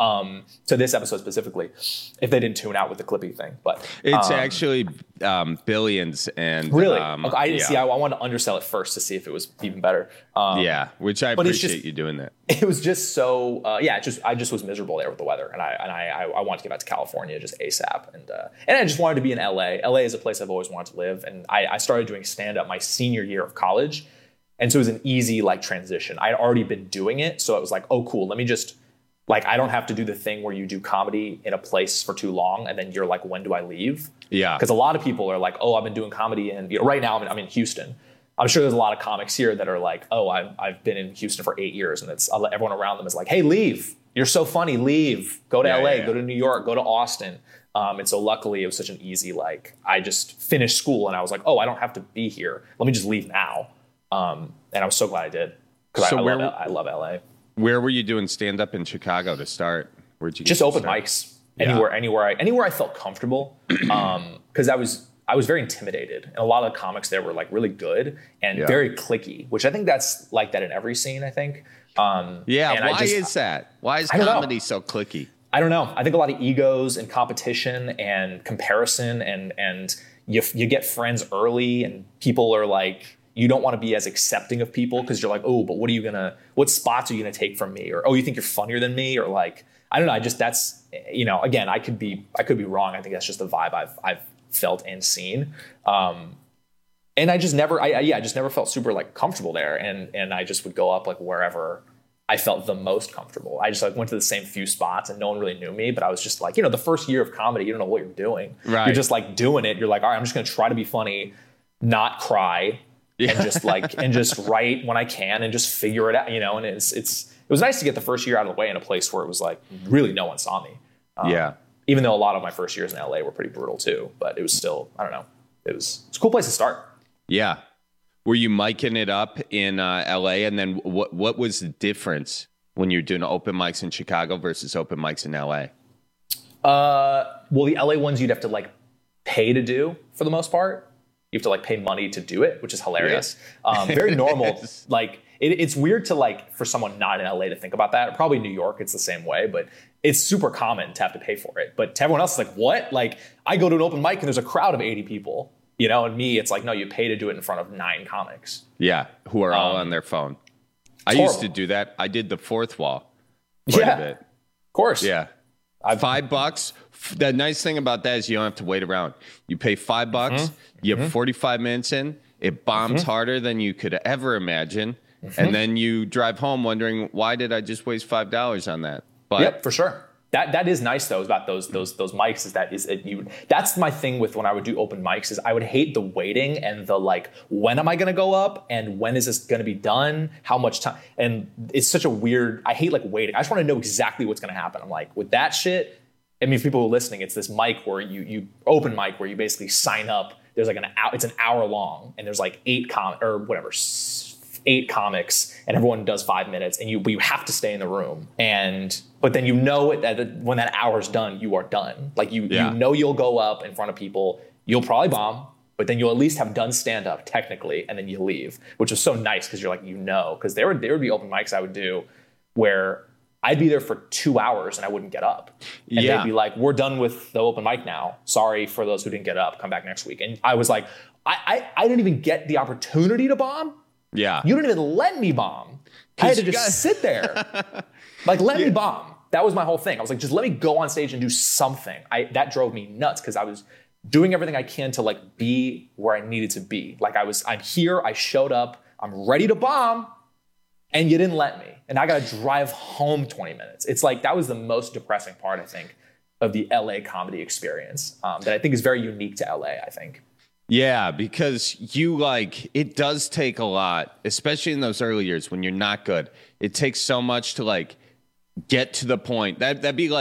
Q: to this episode specifically, if they didn't tune out with the Clippy thing. But
O: it's actually billions. And
Q: really, I didn't see. I wanted to undersell it first to see if it was even better.
O: Which I appreciate you doing that.
Q: It was just so. I just was miserable there with the weather, and I wanted to get back to California just ASAP, and I just wanted to be in LA. LA is a place I've always wanted to live, and I started doing stand up my senior year of college. And so it was an easy transition. I had already been doing it. So it was like, oh, cool. Let me just I don't have to do the thing where you do comedy in a place for too long. And then you're like, when do I leave?
O: Yeah.
Q: Because a lot of people are like, oh, I've been doing comedy. And right now I'm in Houston. I'm sure there's a lot of comics here that are like, oh, I've been in Houston for 8 years. And everyone around them is like, hey, leave. You're so funny. Leave. Go to LA. Go to New York. Go to Austin. And so luckily it was such an easy, I just finished school and I was like, oh, I don't have to be here. Let me just leave now. And I was so glad I did because I love LA.
O: Where were you doing stand up in Chicago to start? Where'd you
Q: just open mics anywhere I felt comfortable. Because I was very intimidated, and a lot of the comics there were really good and very cliquey, which I think that's like that in every scene. I think.
O: Why is that? Why is comedy so cliquey?
Q: I don't know. I think a lot of egos and competition and comparison and you get friends early and people are like. You don't want to be as accepting of people because you're like, oh, but what spots are you going to take from me? Or, oh, you think you're funnier than me? Or I don't know. That's, again, I could be wrong. I think that's just the vibe I've felt and seen. And I just never, I just never felt super comfortable there. And I just would go up wherever I felt the most comfortable. I just went to the same few spots and no one really knew me, but I was just the first year of comedy, you don't know what you're doing. Right. You're just doing it. You're like, all right, I'm just going to try to be funny, not cry. And just and just write when I can and just figure it out, and it was nice to get the first year out of the way in a place where it was really no one saw me. Even though a lot of my first years in LA were pretty brutal too, but it was still, I don't know. It's a cool place to start.
O: Yeah. Were you micing it up in LA? And then what was the difference when you're doing open mics in Chicago versus open mics in LA?
Q: Well, the LA ones you'd have to pay to do for the most part. You have to pay money to do it, which is hilarious. Yeah. Very normal. It's weird to for someone not in LA to think about that. Probably New York, it's the same way, but it's super common to have to pay for it. But to everyone else, it's what? I go to an open mic and there's a crowd of 80 people, and me, it's no, you pay to do it in front of 9 comics.
O: Yeah, who are all on their phone. I used to do that. I did the fourth wall quite a bit.
Q: Of course.
O: Yeah. $5. The nice thing about that is you don't have to wait around. You pay $5. Mm-hmm. You have 45 minutes in. It bombs harder than you could ever imagine. Mm-hmm. And then you drive home wondering, why did I just waste $5 on that? But
Q: yep, for sure. That is nice though about those mics that's my thing with when I would do open mics is I would hate the waiting and the when am I going to go up and when is this going to be done? How much time? And it's such a weird, I hate waiting. I just want to know exactly what's going to happen. I'm with that shit. I mean, for people who are listening, it's this mic where you open mic where you basically sign up. There's it's an hour long and there's 8 comics and everyone does 5 minutes and you have to stay in the room. But then that when that hour's done, you are done. You know you'll go up in front of people. You'll probably bomb, but then you'll at least have done stand up technically, and then you leave, which is so nice because you're because there would be open mics I would do where I'd be there for 2 hours and I wouldn't get up. And they'd be like, we're done with the open mic now. Sorry for those who didn't get up. Come back next week. And I was like, I didn't even get the opportunity to bomb.
O: Yeah.
Q: You didn't even let me bomb. I had to just sit there. Let me bomb. That was my whole thing. I was just let me go on stage and do something. That drove me nuts because I was doing everything I can to be where I needed to be. I'm here, I showed up, I'm ready to bomb, and you didn't let me. And I got to drive home 20 minutes. It's that was the most depressing part, I think, of the LA comedy experience that I think is very unique to LA, I think.
O: Yeah, because it does take a lot, especially in those early years when you're not good. It takes so much to get to the point. That'd be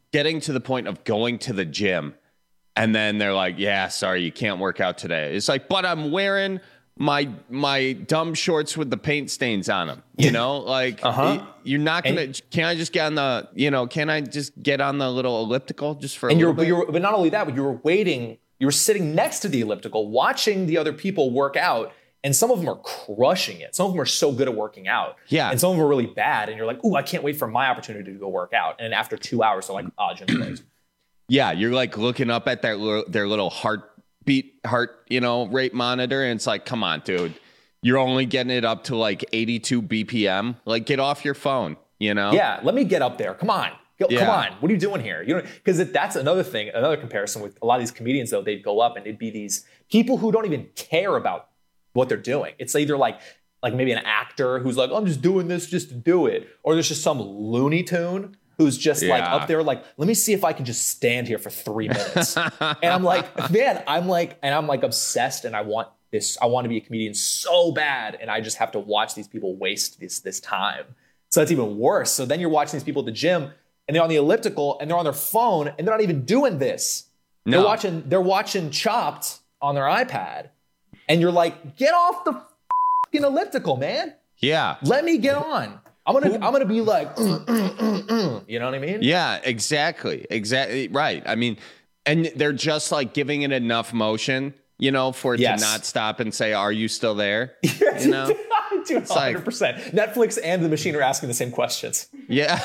O: getting to the point of going to the gym, and then they're like, yeah, sorry, you can't work out today. It's like, but I'm wearing my dumb shorts with the paint stains on them, you know, like you're not gonna. Can I just get on the, you know? Can I just get on the little elliptical just for?
Q: But not only that, but you were waiting. You were sitting next to the elliptical, watching the other people work out, and some of them are crushing it. Some of them are so good at working out, and some of them are really bad. And you're like, ooh, I can't wait for my opportunity to go work out. And after 2 hours, they're like, gym's closed.
O: Yeah, you're like looking up at their little heart, you know, rate monitor, and it's like, come on, dude, you're only getting it up to like 82 BPM. Like, get off your phone, you know?
Q: Yeah, let me get up there. Come on. Come on. What are you doing here? You know, because that's another thing, another comparison with a lot of these comedians, though. They'd go up and it'd be these people who don't even care about what they're doing. It's either like maybe an actor who's like, I'm just doing this just to do it. Or there's just some Looney Tune who's just like up there like, let me see if I can just stand here for 3 minutes. And I'm like, man, I'm like obsessed, and I want to be a comedian so bad, and I just have to watch these people waste this time. So that's even worse. So then you're watching these people at the gym, and they're on the elliptical, and they're on their phone, and they're not even doing this. No. They're watching Chopped on their iPad, and you're like, get off the fucking elliptical, man.
O: Yeah.
Q: Let me get on. I'm gonna be like, you know what I mean?
O: Yeah, exactly, right. I mean, and they're just like giving it enough motion, you know, for it to not stop and say, "Are you still there?" You know,
Q: dude, 100%. Netflix and the machine are asking the same questions.
O: Yeah.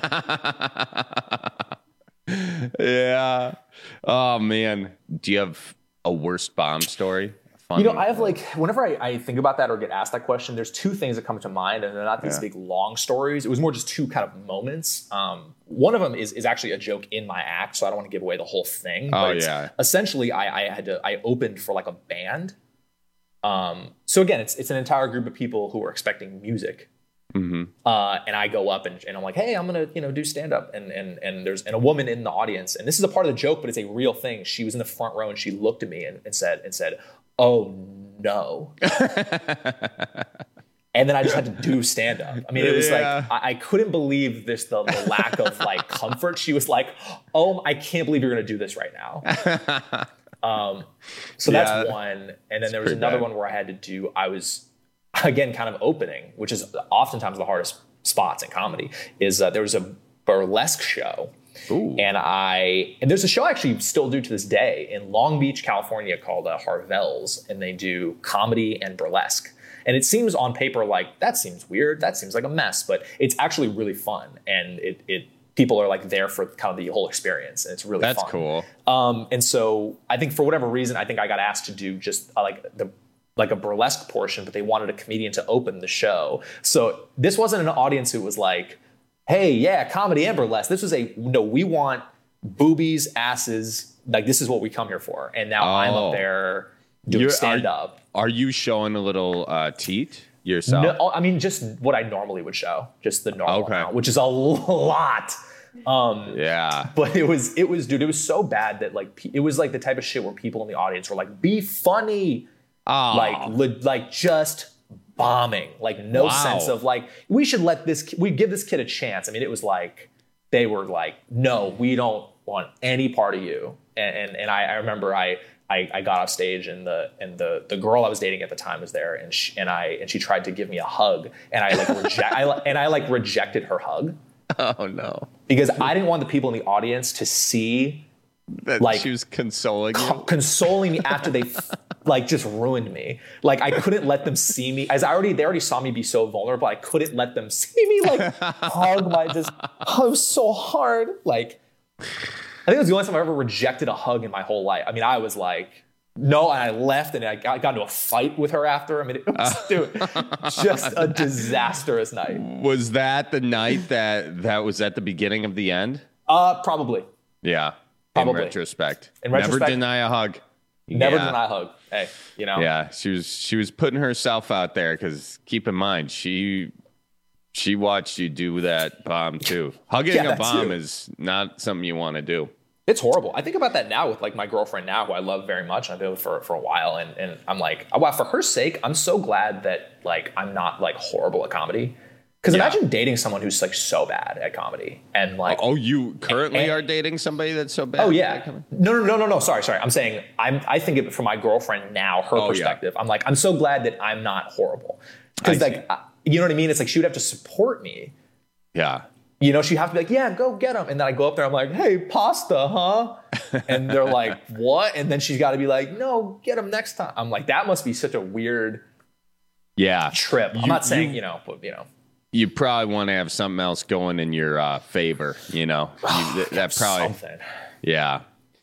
O: Yeah. Oh man, do you have a worst bomb story?
Q: You know, I have like, whenever I think about that or get asked that question, there's two things that come to mind, and they're not these big long stories. It was more just two kind of moments. One of them is actually a joke in my act, so I don't want to give away the whole thing. But essentially, I opened for like a band. So again, it's an entire group of people who are expecting music. Mm-hmm. And I go up and I'm like, hey, I'm gonna do stand up, and there's a woman in the audience, and this is a part of the joke, but it's a real thing. She was in the front row and she looked at me and said, oh no. And then I just had to do stand up. I mean, it was like, I couldn't believe the lack of like comfort. She was like, oh, I can't believe you're going to do this right now. So that's one. And then there was another one where I was again, kind of opening, which is oftentimes the hardest spots in comedy, is there was a burlesque show. Ooh. And there's a show I actually still do to this day in Long Beach, California called Harvell's, and they do comedy and burlesque. And it seems on paper like, that seems weird, that seems like a mess, but it's actually really fun. And people are like there for kind of the whole experience, and it's really fun.
O: That's cool.
Q: And so I think for whatever reason, I think I got asked to do just like a burlesque portion, but they wanted a comedian to open the show. So this wasn't an audience who was like, hey, yeah, comedy and burlesque. This was we want boobies, asses. Like, this is what we come here for. And now I'm up there doing stand up.
O: Are you showing a little teat yourself?
Q: No, I mean, just what I normally would show, just the normal amount, which is a lot. But it was, dude, it was so bad that like, it was like the type of shit where people in the audience were like, be funny. Like just bombing, like no sense of like, we should we give this kid a chance. I mean, it was like, they were like, no, we don't want any part of you. And I remember I got off stage, and the girl I was dating at the time was there, and she tried to give me a hug, and I rejected her hug.
O: Oh no.
Q: Because I didn't want the people in the audience to see
O: that like she was consoling
Q: me after they like just ruined me. Like, I couldn't let them see me they already saw me be so vulnerable. I couldn't let them see me like hug so hard. Like, I think it was the only time I ever rejected a hug in my whole life. I mean, I was like, no, and I left, and I got into a fight with her after. I mean, it was, dude, just a disastrous night.
O: Was that the night that was at the beginning of the end?
Q: Probably.
O: Yeah.
Q: Probably.
O: In retrospect. Never deny a hug.
Q: Never deny a hug. Hey, you know.
O: Yeah, she was putting herself out there, because keep in mind, she watched you do that bomb too. Hugging a bomb is not something you want to do.
Q: It's horrible. I think about that now with like my girlfriend now, who I love very much. I've been with for a while, and I'm like, wow, for her sake, I'm so glad that like I'm not like horrible at comedy. Because imagine dating someone who's like so bad at comedy and like.
O: Oh, you currently are dating somebody that's so bad?
Q: Oh yeah. No. Sorry. I'm saying I think of it from my girlfriend now, her perspective. Yeah. I'm like, I'm so glad that I'm not horrible. Because like, you know what I mean? It's like she would have to support me.
O: Yeah.
Q: You know, she'd have to be like, yeah, go get them. And then I go up there, I'm like, hey, pasta, huh? And they're like, what? And then she's got to be like, no, get them next time. I'm like, that must be such a weird trip. I'm not saying, but
O: you probably want to have something else going in your favor, that probably
Q: something.
O: Yeah.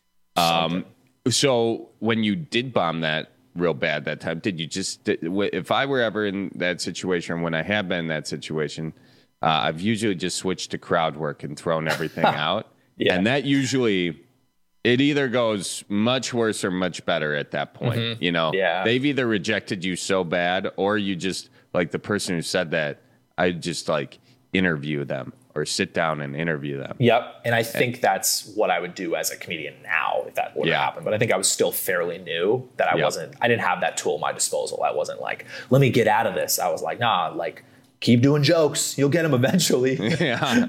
O: So when you did bomb that real bad that time, did you if I were ever in that situation, when I have been in that situation, I've usually just switched to crowd work and thrown everything out. Yeah. And that usually, it either goes much worse or much better at that point. Mm-hmm.
Q: Yeah.
O: They've either rejected you so bad, or you just, like the person who said that, I just like interview them or sit down and interview them.
Q: Yep. And I think that's what I would do as a comedian now if that would have happened. But I think I was still fairly new, that I didn't have that tool at my disposal. I wasn't like, let me get out of this. I was like, nah, like, keep doing jokes. You'll get them eventually.
O: Yeah.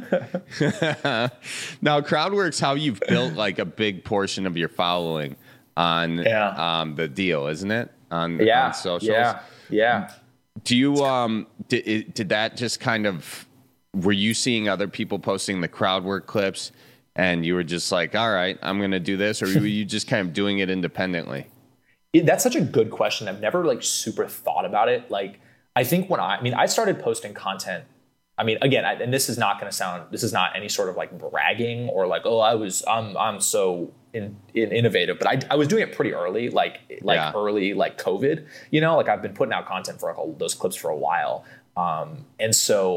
O: Now, Crowdwork's how you've built like a big portion of your following on the deal, isn't it? On socials.
Q: Yeah.
O: Do you did that just kind of, were you seeing other people posting the Crowdwork clips and you were just like, all right, I'm going to do this, or were you just kind of doing it independently?
Q: That's such a good question. I've never like super thought about it. Like, I think I started posting content. I mean, again, and this is not any sort of like bragging or like, oh, I'm so innovative, but I was doing it pretty early, early, like COVID, like I've been putting out content for like those clips for a while. And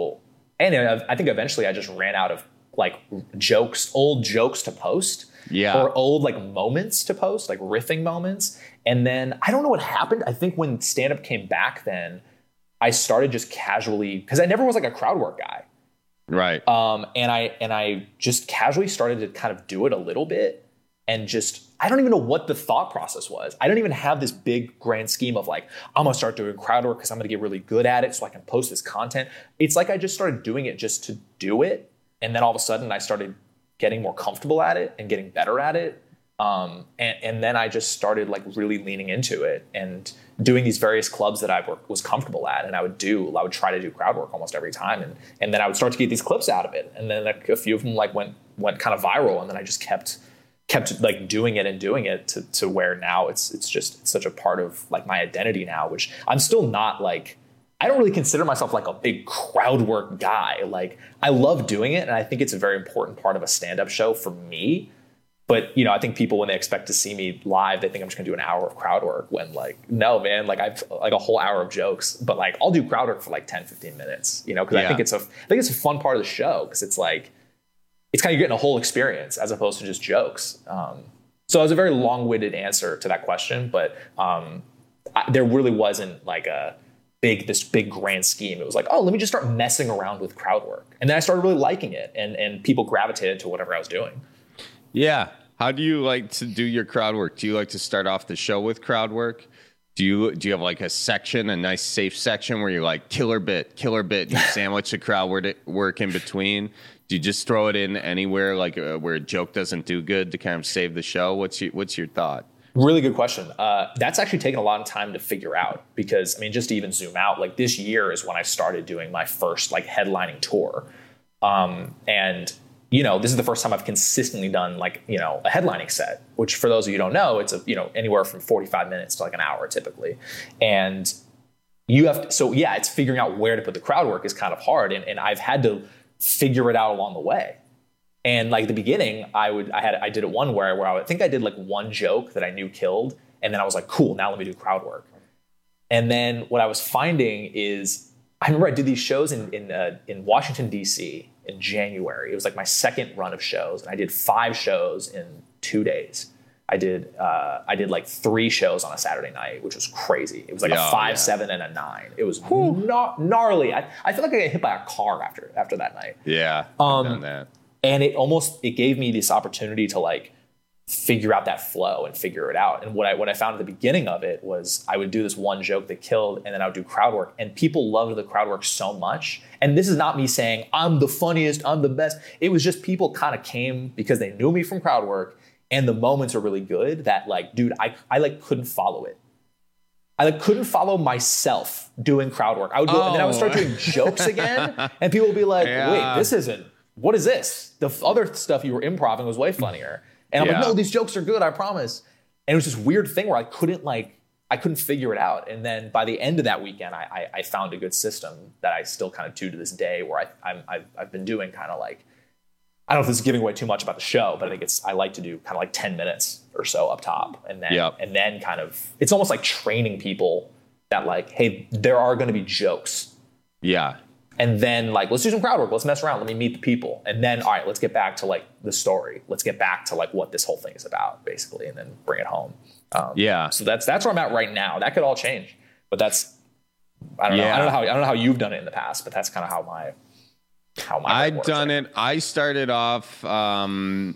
Q: I think eventually I just ran out of like old jokes to post, or old like moments to post, like riffing moments. And then I don't know what happened. I think when stand-up came back then, I started just casually, because I never was like a crowd work guy.
O: Right.
Q: And I just casually started to kind of do it a little bit, and just, I don't even know what the thought process was. I don't even have this big grand scheme of like, I'm going to start doing crowd work because I'm going to get really good at it so I can post this content. It's like I just started doing it just to do it. And then all of a sudden I started getting more comfortable at it and getting better at it. And then I just started like really leaning into it and doing these various clubs that I was comfortable at. And I would try to do crowd work almost every time. And then I would start to get these clips out of it. And then like a few of them like went kind of viral. And then I just kept like doing it to where now it's such a part of like my identity now, which I'm still not like, I don't really consider myself like a big crowd work guy. Like, I love doing it. And I think it's a very important part of a stand-up show for me. But, I think people, when they expect to see me live, they think I'm just gonna do an hour of crowd work, when like, no, man, like I've like a whole hour of jokes, but like I'll do crowd work for like 10, 15 minutes, because I think it's a fun part of the show, because it's like, it's kind of getting a whole experience as opposed to just jokes. So it was a very long-winded answer to that question, but there really wasn't like this big grand scheme. It was like, oh, let me just start messing around with crowd work. And then I started really liking it, and people gravitated to whatever I was doing.
O: Yeah. How do you like to do your crowd work? Do you like to start off the show with crowd work? Do you have like a nice safe section where you're like killer bit, you sandwich the crowd work in between? Do you just throw it in anywhere, like where a joke doesn't do good, to kind of save the show? What's your thought?
Q: Really good question. That's actually taken a lot of time to figure out, because just to even zoom out, like this year is when I started doing my first like headlining tour. And this is the first time I've consistently done like, a headlining set, which for those of you who don't know, it's anywhere from 45 minutes to like an hour typically. And it's figuring out where to put the crowd work is kind of hard. And I've had to figure it out along the way. And like at the beginning, I did it one where I think I did like one joke that I knew killed. And then I was like, cool, now let me do crowd work. And then what I was finding is, I remember I did these shows in Washington, D.C. in January. It was like my second run of shows. And I did 5 shows in 2 days. I did like 3 shows on a Saturday night, which was crazy. It was like a 5, 7, and a 9. It was gnarly. I feel like I got hit by a car after that night.
O: Yeah, I've done that.
Q: And it gave me this opportunity to like figure out that flow and figure it out. And what I found at the beginning of it was I would do this one joke that killed, and then I would do crowd work, and people loved the crowd work so much. And this is not me saying I'm the funniest, I'm the best. It was just people kind of came because they knew me from crowd work, and the moments are really good that like, dude, I like couldn't follow it. I like couldn't follow myself doing crowd work. I would go and then I would start doing jokes again, and people would be like, wait, what is this? The other stuff you were improvising was way funnier. And I'm like, no, these jokes are good, I promise. And it was this weird thing where I couldn't figure it out. And then by the end of that weekend, I found a good system that I still kind of do to this day, where I've been doing kind of like, I don't know if this is giving away too much about the show, but I think I like to do kind of like 10 minutes or so up top. And then kind of, it's almost like training people that like, hey, there are going to be jokes.
O: Yeah.
Q: And then like, let's do some crowd work. Let's mess around. Let me meet the people. And then, all right, let's get back to like the story. Let's get back to like what this whole thing is about, basically, and then bring it home. So that's where I'm at right now. That could all change, but that's, I don't know. I don't know how you've done it in the past, but that's kind of how my
O: I've done it. I started off, I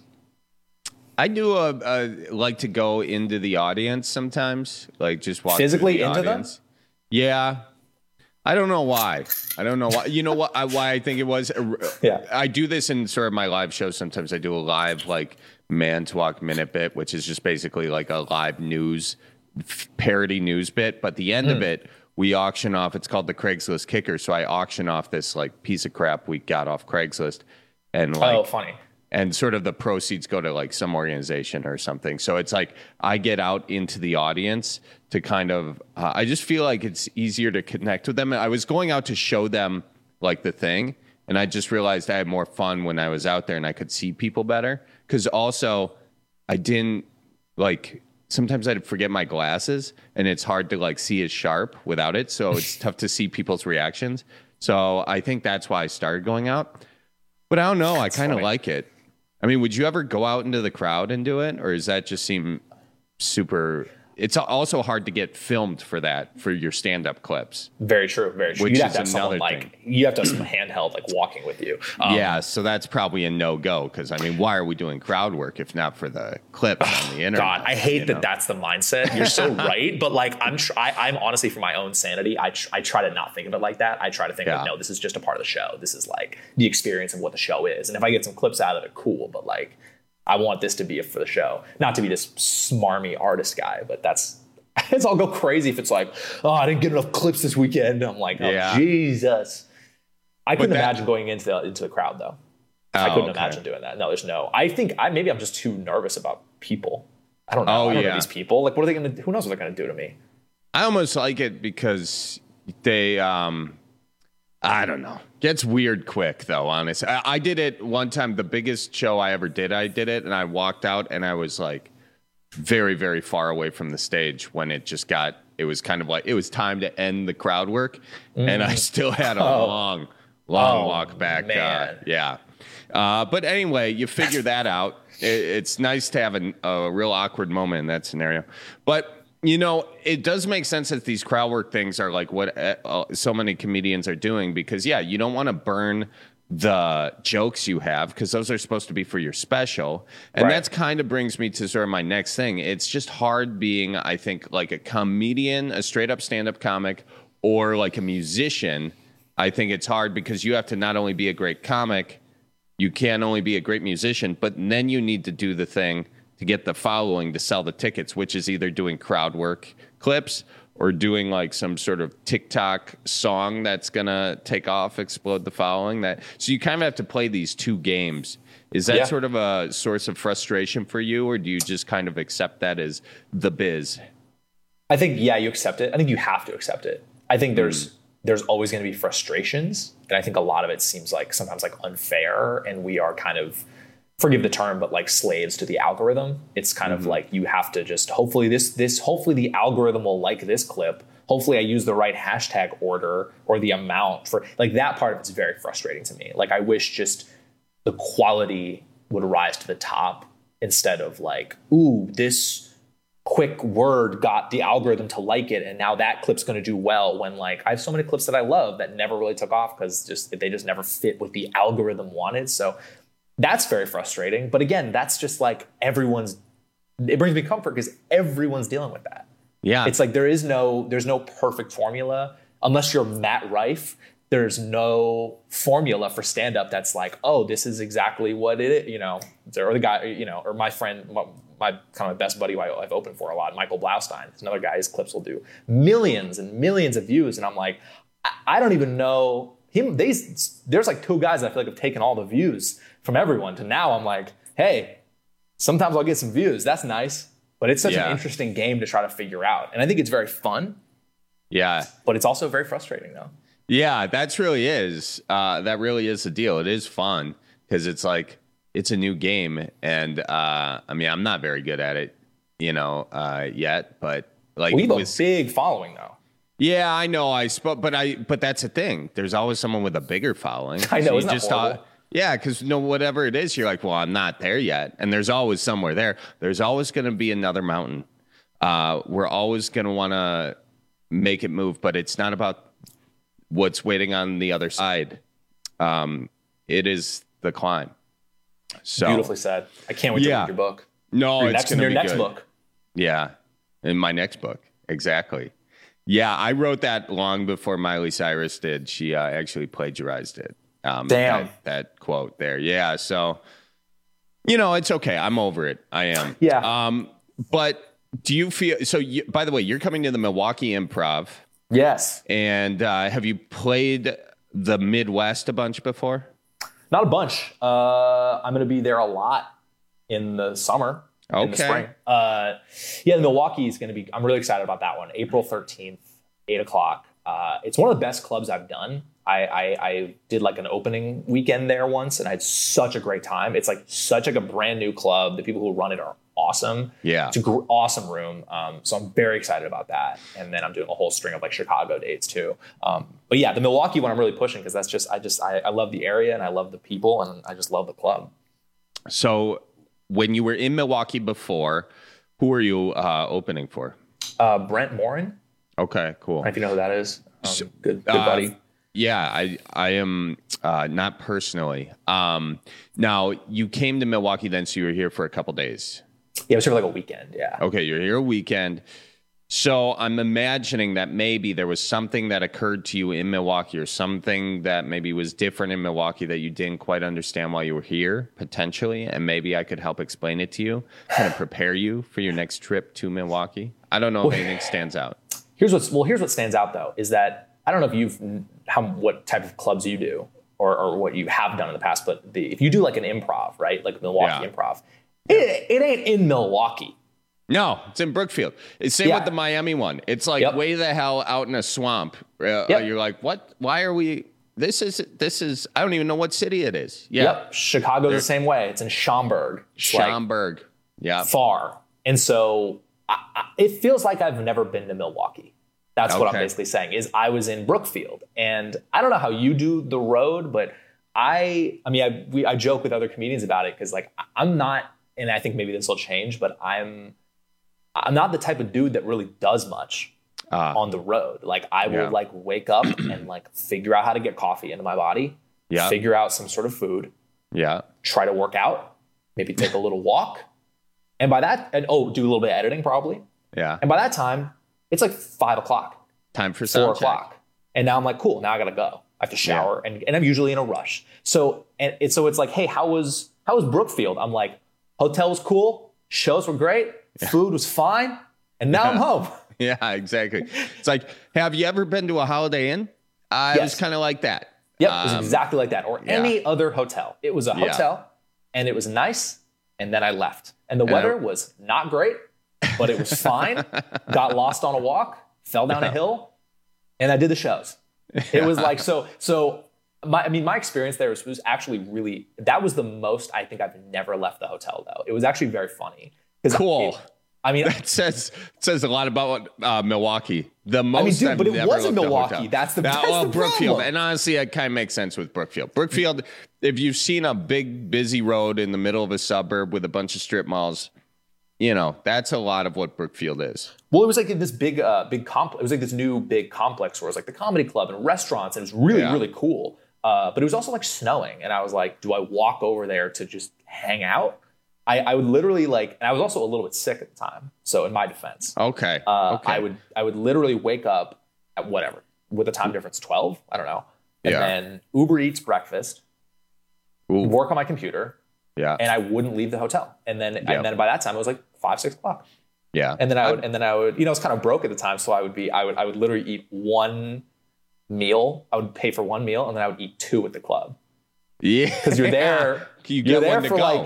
O: do like to go into the audience sometimes, like just walk
Q: physically into
O: audience. Them. Yeah. I don't know why. You know what? Why I think it was. I do this in sort of my live shows. Sometimes I do a live like Man Talk Minute bit, which is just basically like a live news parody news bit. But the end of it, we auction off. It's called the Craigslist Kicker. So I auction off this like piece of crap we got off Craigslist, and like
Q: funny.
O: And sort of the proceeds go to like some organization or something. So it's like I get out into the audience to kind of, I just feel like it's easier to connect with them. I was going out to show them like the thing, and I just realized I had more fun when I was out there and I could see people better. Because also I didn't like, sometimes I'd forget my glasses and it's hard to like see as sharp without it. So it's tough to see people's reactions. So I think that's why I started going out. But I don't know. I kind of like it. I mean, would you ever go out into the crowd and do it? Or does that just seem super... It's also hard to get filmed for your stand-up clips.
Q: Very true, very true.
O: Which
Q: you have
O: is
Q: to have someone
O: thing.
Q: You have to have some handheld like walking with you.
O: So that's probably a no-go, because I mean, why are we doing crowd work if not for the clips on the internet?
Q: God, I hate that that's the mindset. You're so right, but like I'm honestly, for my own sanity, I try to not think of it like that. I try to think like, no, this is just a part of the show. This is like the experience of what the show is, and if I get some clips out of it, cool. But like, I want this to be for the show, not to be this smarmy artist guy, but it's all go crazy if it's like, oh, I didn't get enough clips this weekend. I'm like, oh, Jesus. I couldn't imagine going into the crowd, though. I couldn't imagine doing that. No, there's no. I think maybe I'm just too nervous about people. I don't know. I don't know these people. Like, what are they going to? Who knows what they're going to do to me?
O: I almost like it because they, I don't know. Gets weird quick, though, honestly. I did it one time. The biggest show I ever did, I did it, and I walked out, and I was like very, very far away from the stage when it was kind of like it was time to end the crowd work, and I still had a long walk back. But anyway, you figure that out. It's nice to have a real awkward moment in that scenario. But you know, it does make sense that these crowd work things are like what so many comedians are doing, because, you don't want to burn the jokes you have, because those are supposed to be for your special. And that's kind of brings me to sort of my next thing. It's just hard being, I think, like a comedian, a straight up stand-up comic, or like a musician. I think it's hard because you have to not only be a great comic, you can't only be a great musician, but then you need to do the thing to get the following to sell the tickets, which is either doing crowd work clips or doing like some sort of TikTok song that's going to take off, explode the following. So you kind of have to play these two games. Is that sort of a source of frustration for you, or do you just kind of accept that as the biz?
Q: I think, you accept it. I think you have to accept it. I think there's always going to be frustrations. And I think a lot of it seems like sometimes like unfair, and we are kind of, forgive the term, but like slaves to the algorithm. It's kind of like you have to just hopefully the algorithm will like this clip. Hopefully I use the right hashtag order or the amount for like that part of it's very frustrating to me. Like I wish just the quality would rise to the top instead of like, ooh, this quick word got the algorithm to like it, and now that clip's going to do well, when like I have so many clips that I love that never really took off because they just never fit what the algorithm wanted. So that's very frustrating. But again, that's just like everyone's it brings me comfort because everyone's dealing with that.
O: Yeah.
Q: It's like there's no perfect formula. Unless you're Matt Rife, there's no formula for stand-up that's like, oh, this is exactly what it is, or the guy, or my friend, my kind of best buddy who I've opened for a lot, Michael Blaustein, is another guy. His clips will do millions and millions of views. And I'm like, I don't even know him. There's like 2 guys that I feel like have taken all the views from everyone to now I'm like, hey, sometimes I'll get some views. That's nice. But it's such an interesting game to try to figure out. And I think it's very fun.
O: Yeah.
Q: But it's also very frustrating though.
O: Yeah, that really is the deal. It is fun because it's like, it's a new game. And I'm not very good at it, yet, but like
Q: we have a big following though.
O: Yeah, I know. But that's the thing. There's always someone with a bigger following.
Q: I know. Isn't that horrible?
O: Yeah, because whatever it is, you're like, well, I'm not there yet. And there's always somewhere there. There's always going to be another mountain. We're always going to want to make it move, but it's not about what's waiting on the other side. It is the climb. So
Q: beautifully said. I can't wait to read your book.
O: No, it's going to be
Q: next
O: good.
Q: book.
O: Yeah, in my next book. Exactly. Yeah, I wrote that long before Miley Cyrus did. She actually plagiarized it.
Q: Damn.
O: That quote there. Yeah, so, it's okay. I'm over it. I am.
Q: Yeah.
O: But do you feel... So, by the way, you're coming to the Milwaukee Improv.
Q: Yes.
O: And have you played the Midwest a bunch before?
Q: Not a bunch. I'm going to be there a lot in the summer.
O: Okay.
Q: In the spring. Milwaukee is going to be... I'm really excited about that one. April 13th, 8 o'clock. It's one of the best clubs I've done. I did like an opening weekend there once, and I had such a great time. It's like such like a brand new club. The people who run it are awesome.
O: Yeah.
Q: It's an awesome room. So I'm very excited about that. And then I'm doing a whole string of like Chicago dates too. But yeah, the Milwaukee one I'm really pushing because that's just, I love the area and I love the people and I just love the club.
O: So when you were in Milwaukee before, who were you opening for?
Q: Brent Morin.
O: Okay, cool.
Q: I don't know if you know who that is. Good buddy.
O: Yeah, I am not personally. Now, you came to Milwaukee then, so you were here for a couple days.
Q: Yeah, I was here for like a weekend, yeah.
O: Okay, you're here a weekend. So I'm imagining that maybe there was something that occurred to you in Milwaukee or something that maybe was different in Milwaukee that you didn't quite understand while you were here, potentially, and maybe I could help explain it to you, kind of prepare you for your next trip to Milwaukee. I don't know if anything stands out.
Q: Here's what stands out, though, is that I don't know if what type of clubs you do or what you have done in the past, but if you do like an improv, right, like Milwaukee Improv, it ain't in Milwaukee.
O: No, it's in Brookfield. It's same with the Miami one. It's like way the hell out in a swamp. You're like, what? Why are we? This is. I don't even know what city it is. Yeah.
Q: Yep. Chicago's the same way. It's in Schaumburg.
O: Schaumburg. Yeah.
Q: Far. And so it feels like I've never been to Milwaukee. That's what I'm basically saying is I was in Brookfield. And I don't know how you do the road, but I joke with other comedians about it because like I'm not, and I think maybe this will change, but I'm not the type of dude that really does much on the road. Like I will like wake up and like figure out how to get coffee into my body, figure out some sort of food, try to work out, maybe take a little walk. And by that, do a little bit of editing probably. Yeah. And by that time, it's like 5 o'clock.
O: Time for
Q: 4 o'clock. And now I'm like, cool, now I gotta go. I have to shower and I'm usually in a rush. So it's like, hey, how was Brookfield? I'm like, hotel was cool, shows were great, food was fine, and now I'm home.
O: Yeah, exactly. It's like, have you ever been to a Holiday Inn? It was kind of like that.
Q: Yep, it was exactly like that. Or any other hotel. It was a hotel, and it was nice, and then I left. And the weather was not great, but it was fine. Got lost on a walk, fell down a hill, and I did the shows. It was like, my experience there was actually really, that was the most I think I've never left the hotel, though. It was actually very funny.
O: Cool. That says a lot about Milwaukee. The most
Q: but it wasn't Milwaukee. That's the
O: Brookfield.
Q: problem.
O: And honestly, it kind of makes sense with Brookfield. Brookfield, if you've seen a big, busy road in the middle of a suburb with a bunch of strip malls, that's a lot of what Brookfield is.
Q: Well, it was like this big complex. It was like this new big complex where it was like the comedy club and restaurants, and it was really, really cool. But it was also like snowing, and I was like, do I walk over there to just hang out? I would literally like, and I was also a little bit sick at the time. So in my defense,
O: okay.
Q: I would literally wake up at whatever, with the time difference, 12, I don't know. And then Uber Eats breakfast, work on my computer.
O: Yeah.
Q: And I wouldn't leave the hotel. And then by that time it was like 5, 6 o'clock.
O: Yeah.
Q: And then I would, you know, I was kind of broke at the time. So I would literally eat one meal. I would pay for one meal and then I would eat 2 at the club.
O: Yeah.
Q: Because you're there.
O: You're there for
Q: like,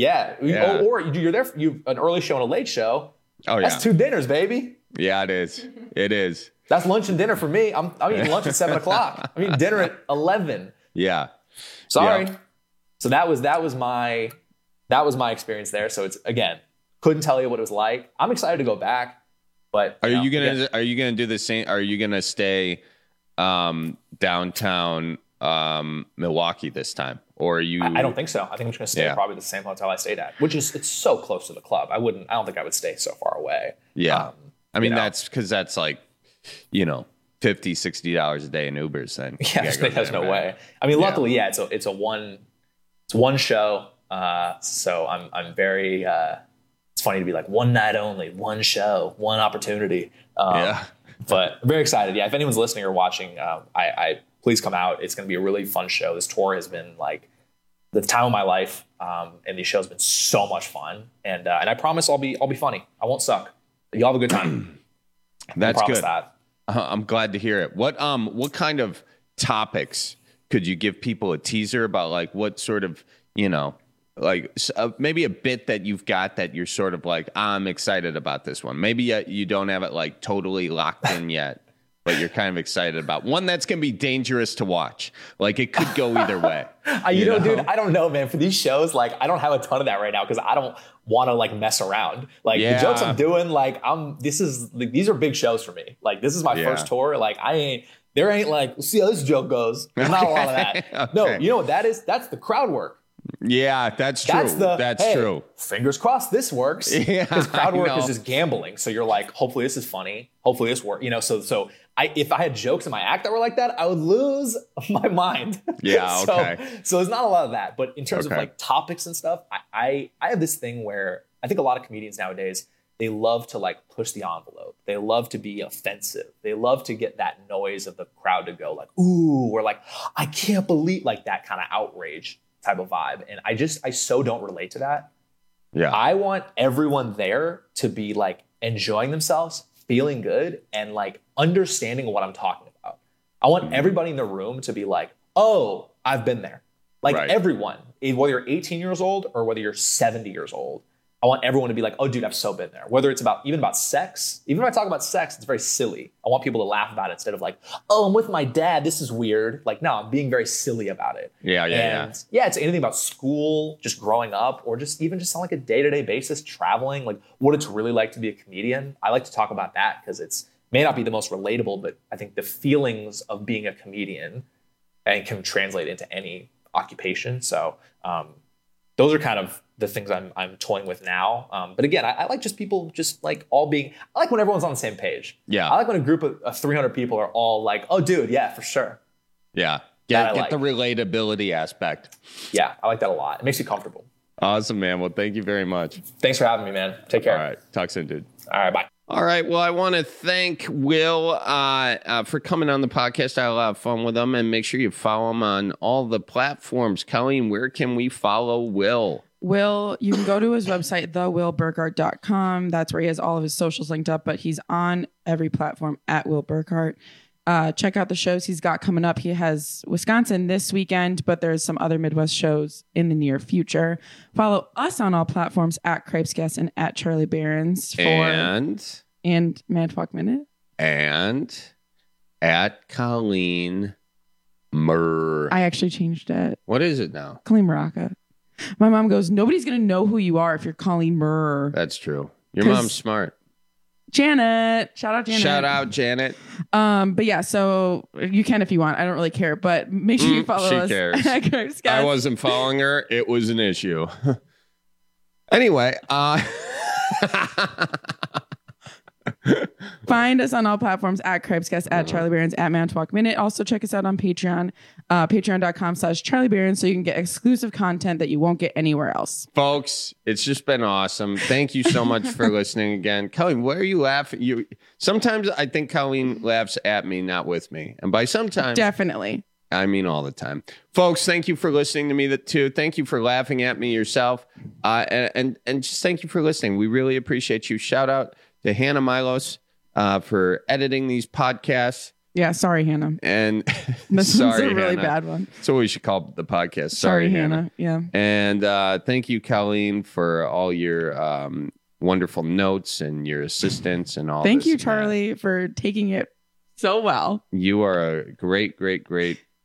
Q: or you're there for an early show and a late show.
O: Oh yeah.
Q: That's 2 dinners, baby.
O: Yeah, it is. It is.
Q: That's lunch and dinner for me. I'm eating lunch at 7 o'clock. I'm eating dinner at 11.
O: Yeah.
Q: Sorry.
O: Yeah.
Q: So that was my experience there. So it's, again, couldn't tell you what it was like. I'm excited to go back, but
O: are you gonna do the same? Are you gonna stay downtown Milwaukee this time, or are you?
Q: I don't think so. I think I'm just gonna stay at probably the same hotel I stayed at, which is, it's so close to the club. I don't think I would stay so far away.
O: Yeah, I mean that's because that's like, you know, $50, $60 a day in Ubers. Then
Q: there's no way. I mean, luckily, it's one show. So I'm very. It's funny to be like, one night only, one show, one opportunity. But I'm very excited. Yeah, if anyone's listening or watching, I please come out. It's going to be a really fun show. This tour has been like the time of my life, and these shows have been so much fun. And I promise I'll be funny. I won't suck. You'll have a good time.
O: That's good. I'm glad to hear it. What kind of topics could you give people a teaser about? Like what sort of, you know, like maybe a bit that you've got that you're sort of like, I'm excited about this one. Maybe you don't have it like totally locked in yet, but you're kind of excited about one that's going to be dangerous to watch. Like it could go either way.
Q: You know, dude, I don't know, man. For these shows, like I don't have a ton of that right now because I don't want to like mess around. Like the jokes I'm doing, like these are big shows for me. Like this is my first tour. Like there ain't like, we'll see how this joke goes. There's not a lot of that. Okay. No, you know what that is? That's the crowd work.
O: Yeah, that's true. That's true.
Q: Fingers crossed this works. Because crowd work is just gambling. So you're like, hopefully this is funny. Hopefully this works. You know, so if I had jokes in my act that were like that, I would lose my mind.
O: Yeah, okay.
Q: So there's not a lot of that. But in terms of like topics and stuff, I have this thing where I think a lot of comedians nowadays, they love to like push the envelope. They love to be offensive. They love to get that noise of the crowd to go like, ooh, or like, I can't believe, like that kind of outrage type of vibe. And I so don't relate to that.
O: Yeah.
Q: I want everyone there to be like enjoying themselves, feeling good, and like understanding what I'm talking about. I want everybody in the room to be like, oh, I've been there. Like everyone, whether you're 18 years old or whether you're 70 years old, I want everyone to be like, oh, dude, I've so been there. Whether it's even about sex. Even if I talk about sex, it's very silly. I want people to laugh about it instead of like, oh, I'm with my dad. This is weird. Like, no, I'm being very silly about it.
O: Yeah.
Q: It's anything about school, just growing up, or just on like a day-to-day basis, traveling, like what it's really like to be a comedian. I like to talk about that because it may not be the most relatable, but I think the feelings of being a comedian and can translate into any occupation. So those are kind of the things I'm toying with now. But again, I like just people just like all being, I like when everyone's on the same page.
O: Yeah.
Q: I like when a group of 300 people are all like, oh dude, yeah, for sure.
O: Yeah. Get the relatability aspect.
Q: Yeah. I like that a lot. It makes you comfortable.
O: Awesome, man. Well, thank you very much.
Q: Thanks for having me, man. Take care.
O: All right. Talk soon, dude.
Q: All right. Bye.
O: All right. Well, I want to thank Will for coming on the podcast. I had a lot of fun with him, and make sure you follow him on all the platforms. Colleen, where can we follow Will?
P: Will, you can go to his website, thewillburkhart.com. That's where he has all of his socials linked up, but he's on every platform at Will Burkhart. Check out the shows he's got coming up. He has Wisconsin this weekend, but there's some other Midwest shows in the near future. Follow us on all platforms at Crepescast and at Charlie Barons and Mad Fuck Minute.
O: And at Colleen Murr.
P: I actually changed it.
O: What is it now?
P: Colleen Maraca. My mom goes, nobody's going to know who you are if you're Colleen Murr.
O: That's true. Your mom's smart.
P: Janet. Shout out Janet.
O: Shout out Janet.
P: But yeah, so you can if you want. I don't really care, but make sure you follow us.
O: She cares. I wasn't following her. It was an issue. Anyway,
P: Find us on all platforms at Cribescast, at Charlie Berens, at Manitowoc Minute. Also check us out on Patreon, patreon.com/Charlie Berens, so you can get exclusive content that you won't get anywhere else.
O: Folks, it's just been awesome. Thank you so much for listening again. Colleen, why are you laughing? Sometimes I think Colleen laughs at me, not with me. And by sometimes...
P: Definitely.
O: I mean all the time. Folks, thank you for listening to me too. Thank you for laughing at me yourself. And just thank you for listening. We really appreciate you. Shout out to Hannah Milos for editing these podcasts.
P: Yeah, sorry, Hannah.
O: And
P: this
O: sorry,
P: one's a really
O: Hannah.
P: bad one.
O: So we should call the podcast.
P: Sorry, Hannah. Yeah.
O: And thank you, Colleen, for all your wonderful notes and your assistance and all
P: Thank
O: this
P: you,
O: and that.
P: Charlie, for taking it so well.
O: You are a great, great, great